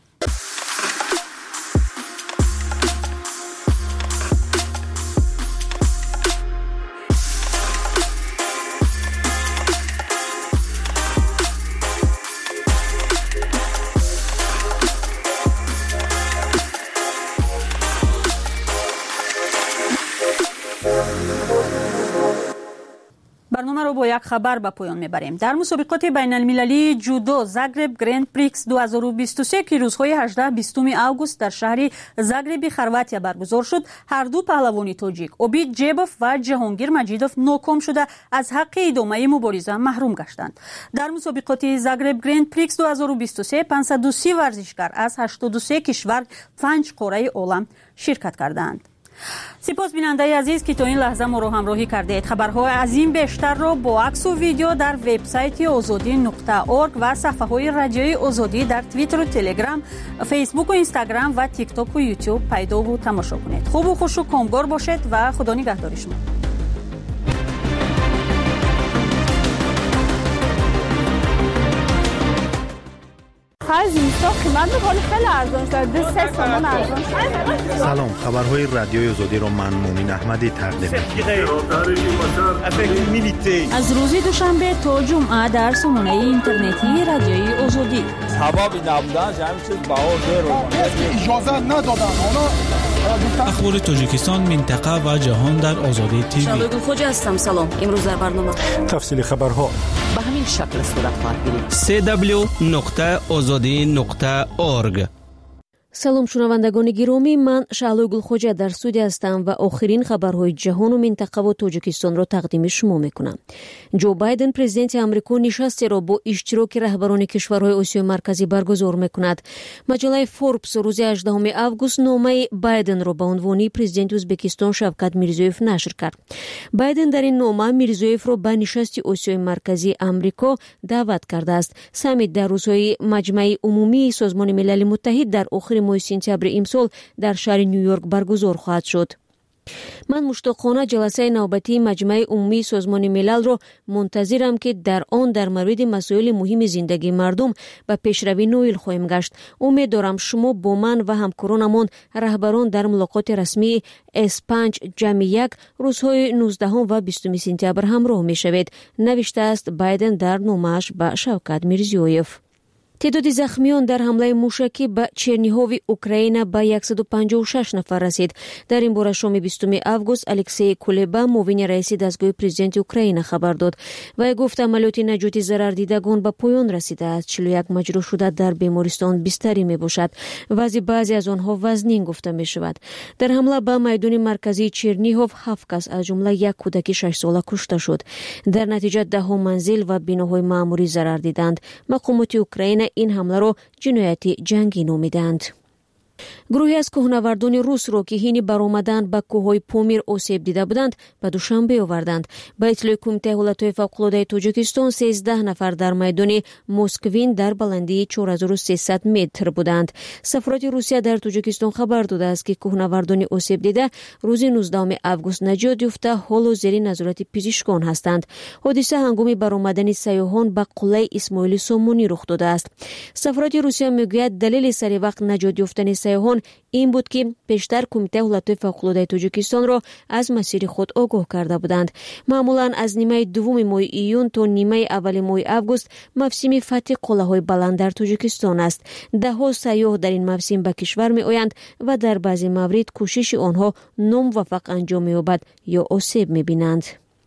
برنامه رو با یک خبر به پایان میبریم. در مسابقات بین المللی جودو زاگرب گرند پریکس 2023 که روزهای 18-20 آگوست در شهر زاگرب خرواتیا برگزار شد، هر دو پهلوان تاجیک اوبید جیبوف و جهانگیر مجیدوف ناکام شده از حق ادامه مبارزه محروم گشتند. در مسابقات زاگرب گرند پریکس 2023 530 ورزشکار از 83 کشور 5 قاره عالم شرکت کردند. سپاس بیننده عزیز که تا این لحظه ما رو همراهی کردید. خبرهای از این بیشتر رو با عکس و ویدیو در وبسایت azadi.org و صفحه های رادیوی آزادی در توییتر و تلگرام، فیسبوک و اینستاگرام و تیک تاک و یوتیوب پیدا و تماشا کنید. خوب و خوش و کامگار باشید و خدا نگهدار شما.
آخر زمستان قیمت میکنه خیلی ارزان شده 3 تومان ارزان شده.
سلام، خبرهای رادیوی آزادی را من مومین احمدی تقدیم می‌کنم.
از روز دوشنبه تا جمعه در سامانه اینترنتی رادیوی آزادی.
هوا نبودن همین چیز بهار
اجازه ندادن.
اخبار تاجیکستان، منطقه و جهان در آزادی تیوی.
شالوگل خوجا هستم. سلام. امروز در برنامه
تفصیل خبرها
به همین شکل صورت خواهد گرفت.
www.azadi.org.
салом шунавандагони гиромӣ, ман Шаҳлои Гулхоҷа дар студия ҳастам ва охирин хабарҳои ҷаҳону минтақаву Тоҷикистонро тақдими шумо мекунам. ҷо Байден президенти Амрико нишастеро бо иштироки раҳбарони кишварҳои Осиёи Марказӣ баргузор мекунад. Маҷалаи Forbes рӯзи 18 август номаи Байденро ба унвони президенти Ӯзбекистон Шавкат Мирзиёев нашр кард. Байден дар ин нома Мирзиёевро ба нишасти Осиёи Марказии Амрико даъват кардааст. Саммит дар рӯзҳои маҷмаи умумии Созмони милали Муттаҳид дар охири моҳи сентябри имсол дар шаҳри Нью-Йорк баргузор хоҳад шуд. ман муштоқона ҷаласаи навбатии маҷмаи умумии Созмони милалро мунтазирам, ки дар он дар мавриди масоили муҳими зиндагии мардум ба пешравӣ ноил хоҳем гашт. умед дорам шумо бо ман ва ҳамкоронамон раҳбарон дар мулоқоти расмии S5 ҷамъи 1 рӯзҳои 19 ва 20 сентябр ҳамроҳ мешавед, навиштааст Байден дар номааш ба Шавкат Мирзиёев. تعداد زخمیان در حمله موشکی به چرنیهوی اوکراین به 156 نفر رسید. در این باره شام 20 август الکسی کولبا معاون رئیس دستگاه پرزیدنت اوکراین خبر داد و گفت عملیات نجاتی ضرردیدگان به پایان رسیده است. 41 مجروح شده در بیمارستان بستری می باشد. وضع بعضی از آنها وزنین گفته می شود. در حمله به میدان مرکزی چرنیهوف 7 کس از جمله یک کودک 6 ساله کشته شد. در نتیجه 10 منزل و بناهای معمولی ضرر دیدند. مقامات اوکراین این حمله را جنایتی جنگی نامیدند. گروهی از کوهنوردان روس را که هین برآمدن به کوههای پامیر آسیب دیده بودند به دوشنبه آوردند. به اطلاع کمیته حالتهای فوق‌العاده تاجیکستان 13 نفر در میدان موسکوین در بلندی 4300 متر بودند. سفارت روسیه در تاجیکستان خبر داده است که کوهنوردان آسیب دیده روز 19 август نجات یافته حال زیر نظارت پزشکان هستند. حادثه هنگام برآمدن سیاحان به قلعه اسماعیل سامانی رخ داده است. سفارت روسیه میگوید دلیل سری وقت نجات یافتن سیاحان این بود که پیشتر کمیته حالتهای فوق‌العاده تاجیکستان را از مسیر خود آگاه کرده بودند. معمولا از نیمه دوم ماه ایون تا نیمه اول ماه август موسم فتح قلعه‌های بلند در تاجیکستان است. ده‌ها سیاح در این موسم به کشور می‌آیند و در بعضی موارد کوشش آنها ناموفق انجام می‌یابد یا آسیب می‌بینند.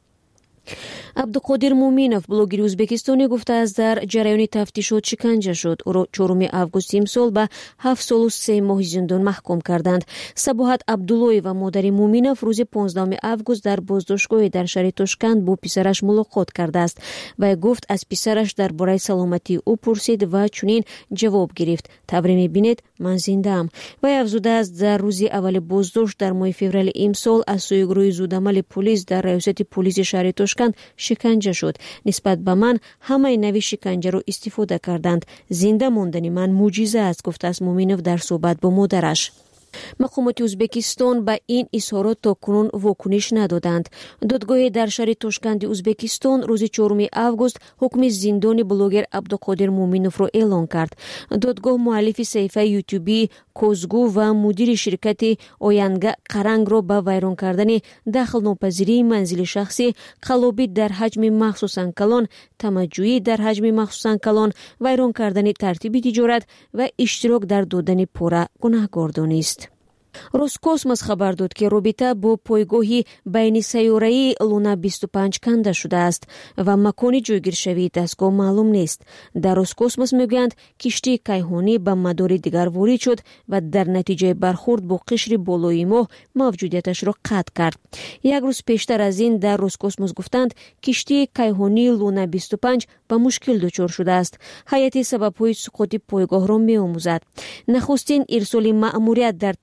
عبدالقادر مومینов блогери ӯзбекистонӣ гуфтааст дар ҷараёни тафтишот шиканҷа шуд. ӯро 4 август имсол ба 7 солу 3 моҳи зиндон маҳкум карданд. Сабоҳат Абдуллоева модари Муминов рӯзи 15 август дар боздоштгоҳе дар шаҳри Тошканд бо писараш мулоқот кардааст. Вай гуфт аз писараш дар бораи саломатии ӯ пурсид ва чунин ҷавоб гирифт: тавре мебинед, ман зиндаам. Вай афзудааст дар рӯзи аввали боздошт дар моҳи феврали имсол аз сӯи гурӯҳи зудамали полис дар раёсати полиси шаҳри Тошканд шиканҷа шуд. нисбат ба ман ҳамаи нави шиканҷаро истифода карданд. зинда мондани ман мӯъҷиза аст, гуфтааст Муминов дар суҳбат бо модараш. мақомоти Ӯзбекистон ба ин изҳорот то кунун вокуниш надоданд. додгоҳе дар шаҳри Тошканди Ӯзбекистон рӯзи 4 август ҳукми зиндони блогер Абдуқодир Муминовро эълон кард. додгоҳ муаллифи саҳифаи ютубии Козгу ва мудири ширкати Оянга Қарангро ба вайрон кардани дахлнопазирии манзили шахсӣ, қалобӣ дар ҳаҷми махсусан калон, тамаҷҷӯӣ дар ҳаҷми махсусан калон, вайрон кардани тартиби тиҷорат ва иштирок дар додани пора гунаҳгор донист. Роскосмос хабар дод ки робита бо пойгоҳи байнисайёраии Луна 25 канда шудааст ва макони ҷойгиршавии дастгоҳ маълум нест. дар Роскосмос мегӯянд киштии кайҳонӣ ба мадори дигар ворид шуд ва дар натиҷаи бархӯрд бо қишри болои моҳ мавҷудияташро қатъ кард. як рӯз пештар аз ин дар Роскосмос гуфтанд киштии кайҳонии Луна 25 ба мушкил дучор шудааст. ҳайати сабабҳои суқути пойгоҳро меомӯзад. нахустин ирсоли маъмурият дар таърихи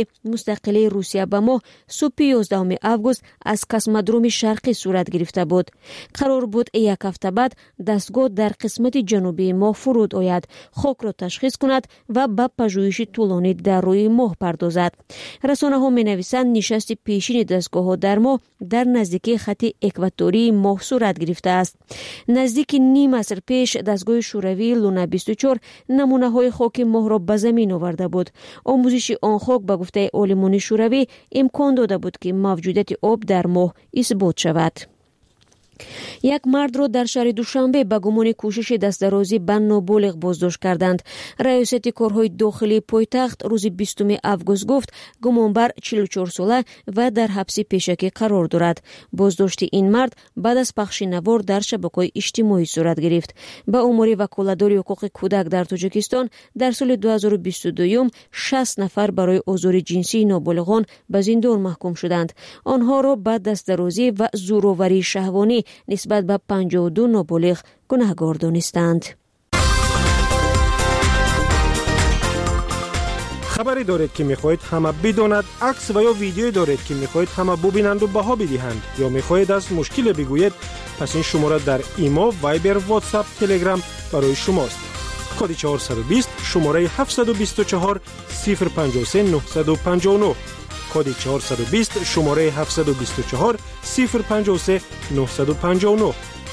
مستقله روسیه به ماه صبح 11 август از کاسمودروم شرقی صورت گرفته بود. قرار بود یک هفته بعد دستگاه در قسمت جنوبی ماه فرود آید، خاک را تشخیص کند و به پژوهش طولانی در روی ماه پردازد. رسانه ها می نویسند نشست پیشین دستگاه ها در ماه در نزدیکی خط اکواتوری ماه صورت گرفته است. نزدیک نیم عصر پیش دستگاه شوروی لونا 24 نمونه های خاک ماه را به زمین آورده بود. آموزش آن خاک به گفته عالمان شوروی امکان داده بود که موجودیت آب در ماه اثبات شود. یک مرد را در شهر دوشنبه به گمان کوشش دستدرازی به نابالغ بازداشت کردند. ریاست کارهای داخلی پایتخت روز 20 август گفت گمانبر 44 ساله و در حبس پیشکی قرار دارد. بازداشت این مرد بعد از پخش نوار در شبکه‌های اجتماعی صورت گرفت. به امور وکالتداری حقوق کودک در تاجیکستان در سال 2022 60 نفر برای آزار جنسی نابالغان به زندان محکوم شدند. آنها را به دستدرازی و زورآوری شهوانی نسبت به 52 نابالغ گناهکار دانستند.
خبری دارید که میخواهید همه بداند، عکس و یا ویدیویی دارید که میخواهید همه ببینند و بها بدهند، یا میخواهید از مشکل بگویید، پس این شماره در ایما، وایبر، واتساپ، تلگرام برای شماست. کد 420 شماره 724 053 959. کد 420 شماره 724 053 959.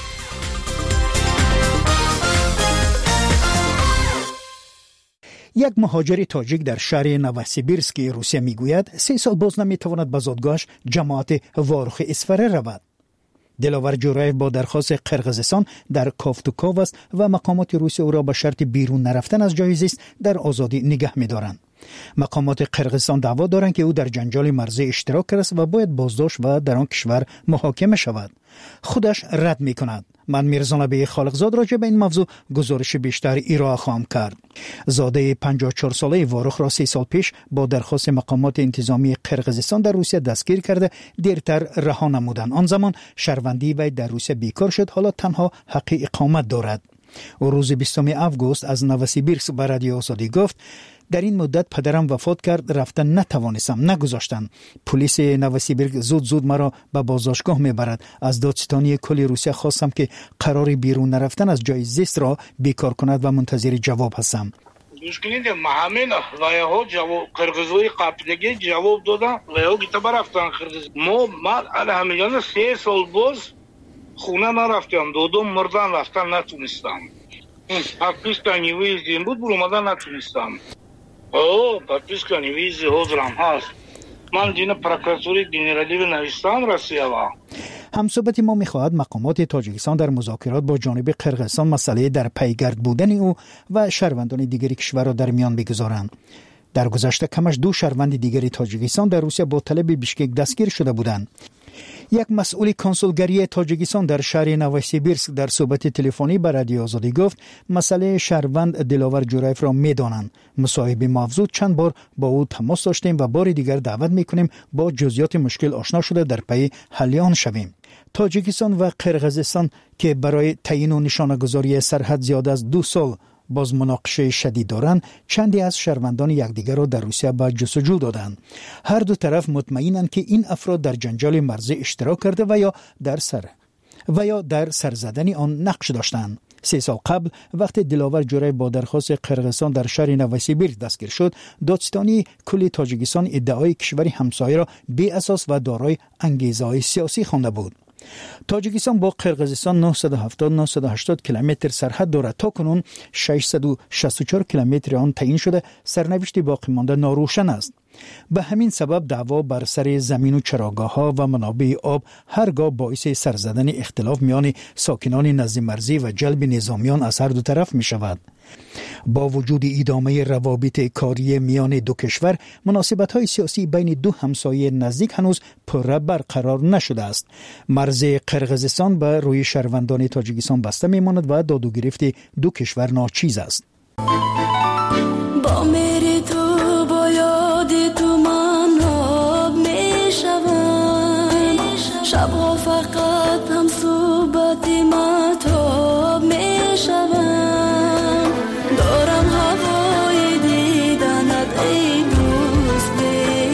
یک مهاجر تاجیک در شهر نوسیبیرسک روسیه میگوید 3 سال باز نمیتواند به زادگاهش جماعت واروخ اسفره رود. دلاور جورایف با درخواست قرقیزستان در کافتوکاو است و مقامات روسیه او را به شرط بیرون نرفتن از جای زیست در آزادی نگه می‌دارند. مقامات قرقیزستان دعوا دارند که او در جنجال مرزی اشتراک کرده است و باید بازداشت و در آن کشور محاکمه شود. خودش رد می‌کند. من میرزا نبی خالقزاد راجع به این موضوع گزارش بیشتر ارائه خواهم کرد. زاده 54 ساله واروخ را 3 سال پیش با درخواست مقامات انتظامی قرقیزستان در روسیه دستگیر کرده دیرتر رها نمودند. آن زمان شهروندی وی در روسیه بیکار شد، حالا تنها حق اقامت دارد. و روز 20 август از نوسیبیرسک به رادیو آزادی گفت در این مدت پدرم وفات کرد، رفتن نتوانستم، نگذاشتن. پلیس نوسیبیرسک زود مرا به بازداشتگاه میبرد. از دادستانی کل روسیه خواستم که قرار بیرون نرفتن از جای زیست را بیکار کند و منتظر جواب هستم.
مشکلی همین لایه‌ها جواب قرقیزوی قاپیدگی جواب دادن، لایه‌ها گیتا رفتن قرقیز. من الحمدلله 3 سال باز خونه نرفتم، دودم مردن رفتن نتونستم. подписка невыезден بود اومدن نتونستم. подписка невыезде حاضرم هست. من دین پروکراتوری گنرالی رو نوشتم روسیه و
همصحبت ما می‌خواهد مقامات تاجیکستان در مذاکرات با جانب قرقیزستان مسئله در پیگرد بودن او و شهروندان دیگری کشور را در میان بگذارند. در گذشته کمش 2 شهروند دیگری تاجیکستان در روسیه با طلب بیشکک دستگیر شده بودند. یک مسئول کنسولگری تاجیکستان در شهر نوسیبیرسک در صحبت تلفنی با رادیو آزادی گفت مسئله شهروند دلاور جورایف را می‌دانند. مصاحبه موضوع چند بار با او تماس داشتیم و بار دیگر دعوت می‌کنیم با جزئیات مشکل آشنا شده در پی حل آن شویم. تاجیکستان و قرقیزستان که برای تعیین و نشانه‌گذاری سرحد زیاد از 2 سال باز مناقشه شدید دارند، چندی از شهروندان یکدیگر را در روسیه به جستجو دادند. هر دو طرف مطمئنند که این افراد در جنجال مرزی اشتراک کرده و یا در سر زدن آن نقش داشتند. 3 سال قبل وقتی دلاور جورایف با درخواست قرقیزستان در شهر نوسیبیرسک دستگیر شد، دادستانی کل تاجیکستان ادعای کشوری همسایه را بی اساس و دارای انگیزه‌های سیاسی خوانده بود. تاجیکستان با قرقیزستان 970-980 کیلومتر سرحد دارد. تا کنون 664 کیلومتر آن تعیین شده، سرنوشت باقی مانده ناروشن است. به همین سبب دعوا بر سر زمین و چراگاه‌ها و منابع آب هرگاه باعث سر زدن اختلاف میان ساکنان نزد مرزی و جلب نظامیان از هر دو طرف می شود. با وجود ادامه روابط کاری میان دو کشور، مناسبت‌های سیاسی بین دو همسایه نزدیک هنوز پوره برقرار نشده است. مرز قرقیزستان به روی شهروندان تاجیکستان بسته می‌ماند و داد و گرفت دو کشور ناچیز است. با میری تو با یاد تو من آب میشوم، شب‌ها فقط هم صحبت مهتاب میشوم، دارم هوای دیدنت ای دوست دل.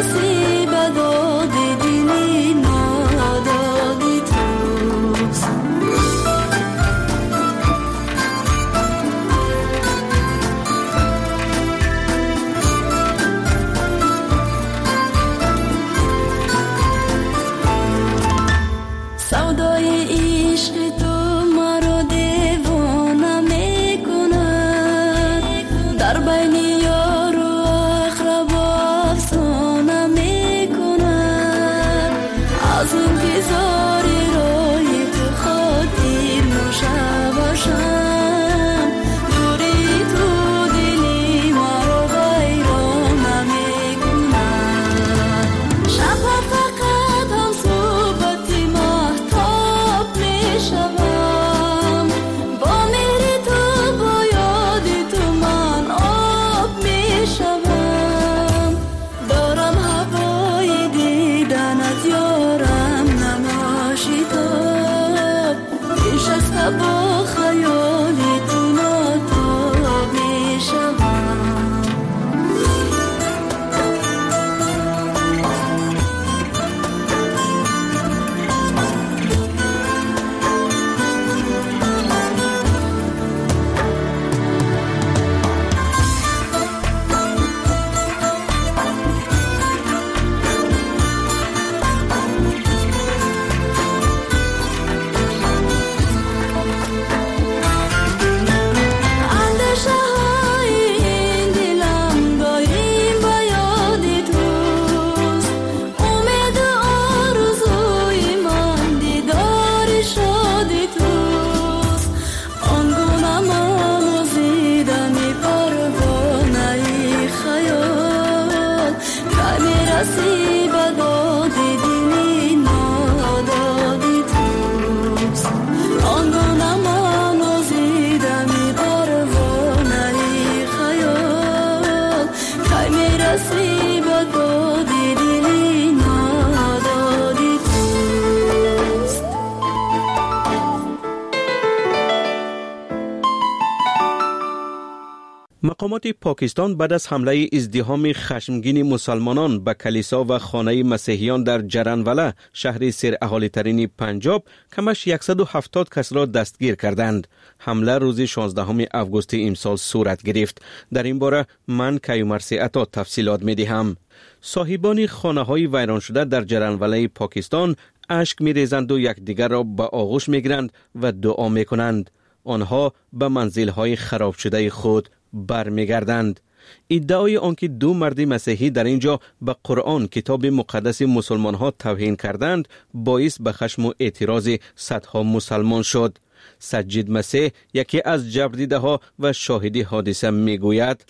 مقامات پاکستان بعد از حمله ازدحام خشمگین مسلمانان به کلیسا و خانه مسیحیان در جرانوالا، شهر سراحالی ترین پنجاب، کمش 170 کس را دستگیر کردند. حمله روز 16 آگوست امسال صورت گرفت. در این باره من کیومرثی عطا تفصیلات می دهم. صاحبان خانه های ویران شده در جرانوالا پاکستان اشک می ریزند و یکدیگر را به آغوش می گیرند و دعا می کنند. آنها به منزل های خراب شده خود برمیگردند. ادعای آنکه دو مرد مسیحی در اینجا به قرآن، کتاب مقدس مسلمان ها، توهین کردند باعث به خشم و اعتراض صدها مسلمان شد. سجید مسیح، یکی از جبردیده ها و شاهد حادثه، میگوید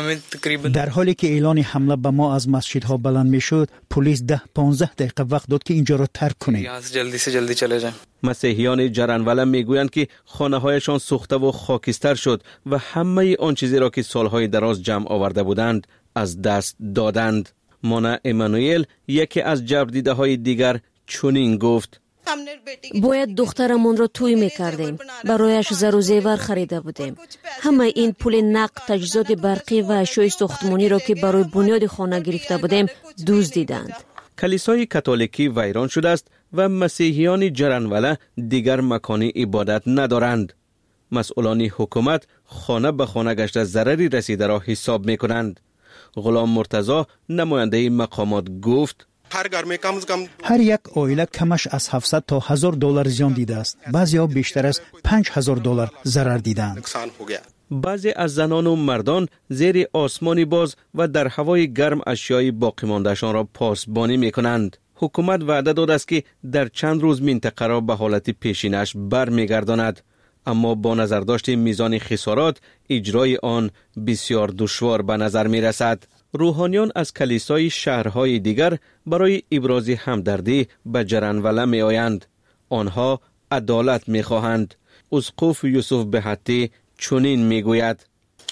در حالی که اعلان حمله به ما از مسجدها بلند میشد، پلیس 10-15 دقیقه وقت داد که اینجا را ترک کنید.
جلدی چله جائیں.
مسیحیان جرانوالا میگویند که خانه هایشان سوخته و خاکستر شد و همه آن چیزی را که سالهای دراز جمع آورده بودند از دست دادند. مونا امانوئل، یکی از جبردیده های دیگر، چنین گفت:
باید دخترمون را توی میکردیم، برایش زر و زیور خریده بودیم. همه این پول نقد، تجهیزات برقی و اشیاء ساختمانی را که برای بنیاد خانه گرفته بودیم دزدیدند.
کلیسای کاتولیکی ویران شده است و مسیحیان جرانوالا دیگر مکان عبادت ندارند. مسئولان حکومت خانه به خانه گشته ضرری رسیده را حساب میکنند. غلام مرتضی، نماینده مقامات، گفت:
هر یک عائله کمش از 700 تا 1000 دلار زیان دیده است. بعضی‌ها بیشتر از 5000 دلار ضرر دیدند.
بعضی از زنان و مردان زیر آسمانی باز و در هوای گرم اشیای باقی مانده‌شان را پاسبانی می‌کنند. حکومت وعده داده است که در چند روز منطقه را به حالت پیشینش برمیگرداند، اما با نظرداشت میزان خسارات اجرای آن بسیار دشوار به نظر می‌رسد. روحانیان از کلیسای شهرهای دیگر برای ابراز همدردی به جرانوالا می آیند. آنها عدالت می خواهند. اسقف یوسف بهتی چنین می گوید: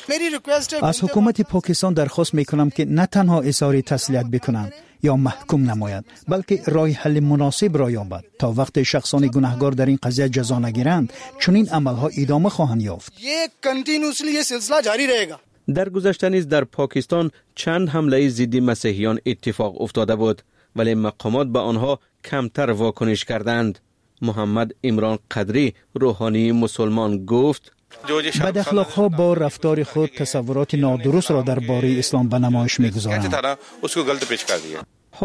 از حکومت پاکستان درخواست می کنم که نه تنها اظهار تسلیت بکنند یا محکوم نماید، بلکه راه حل مناسب را یابد. تا وقت شخصان گناهکار در این قضیه جزا نگیرند، چنین عملها ادامه خواهند یافت.
در گذشته نیز در پاکستان چند حمله ضد مسیحیان اتفاق افتاده بود، ولی مقامات به آنها کمتر واکنش کردند. محمد عمران قدری روحانی مسلمان گفت:
بد اخلاق‌ها با رفتار خود تصورات نادرست را درباره اسلام به نمایش می‌گذارند.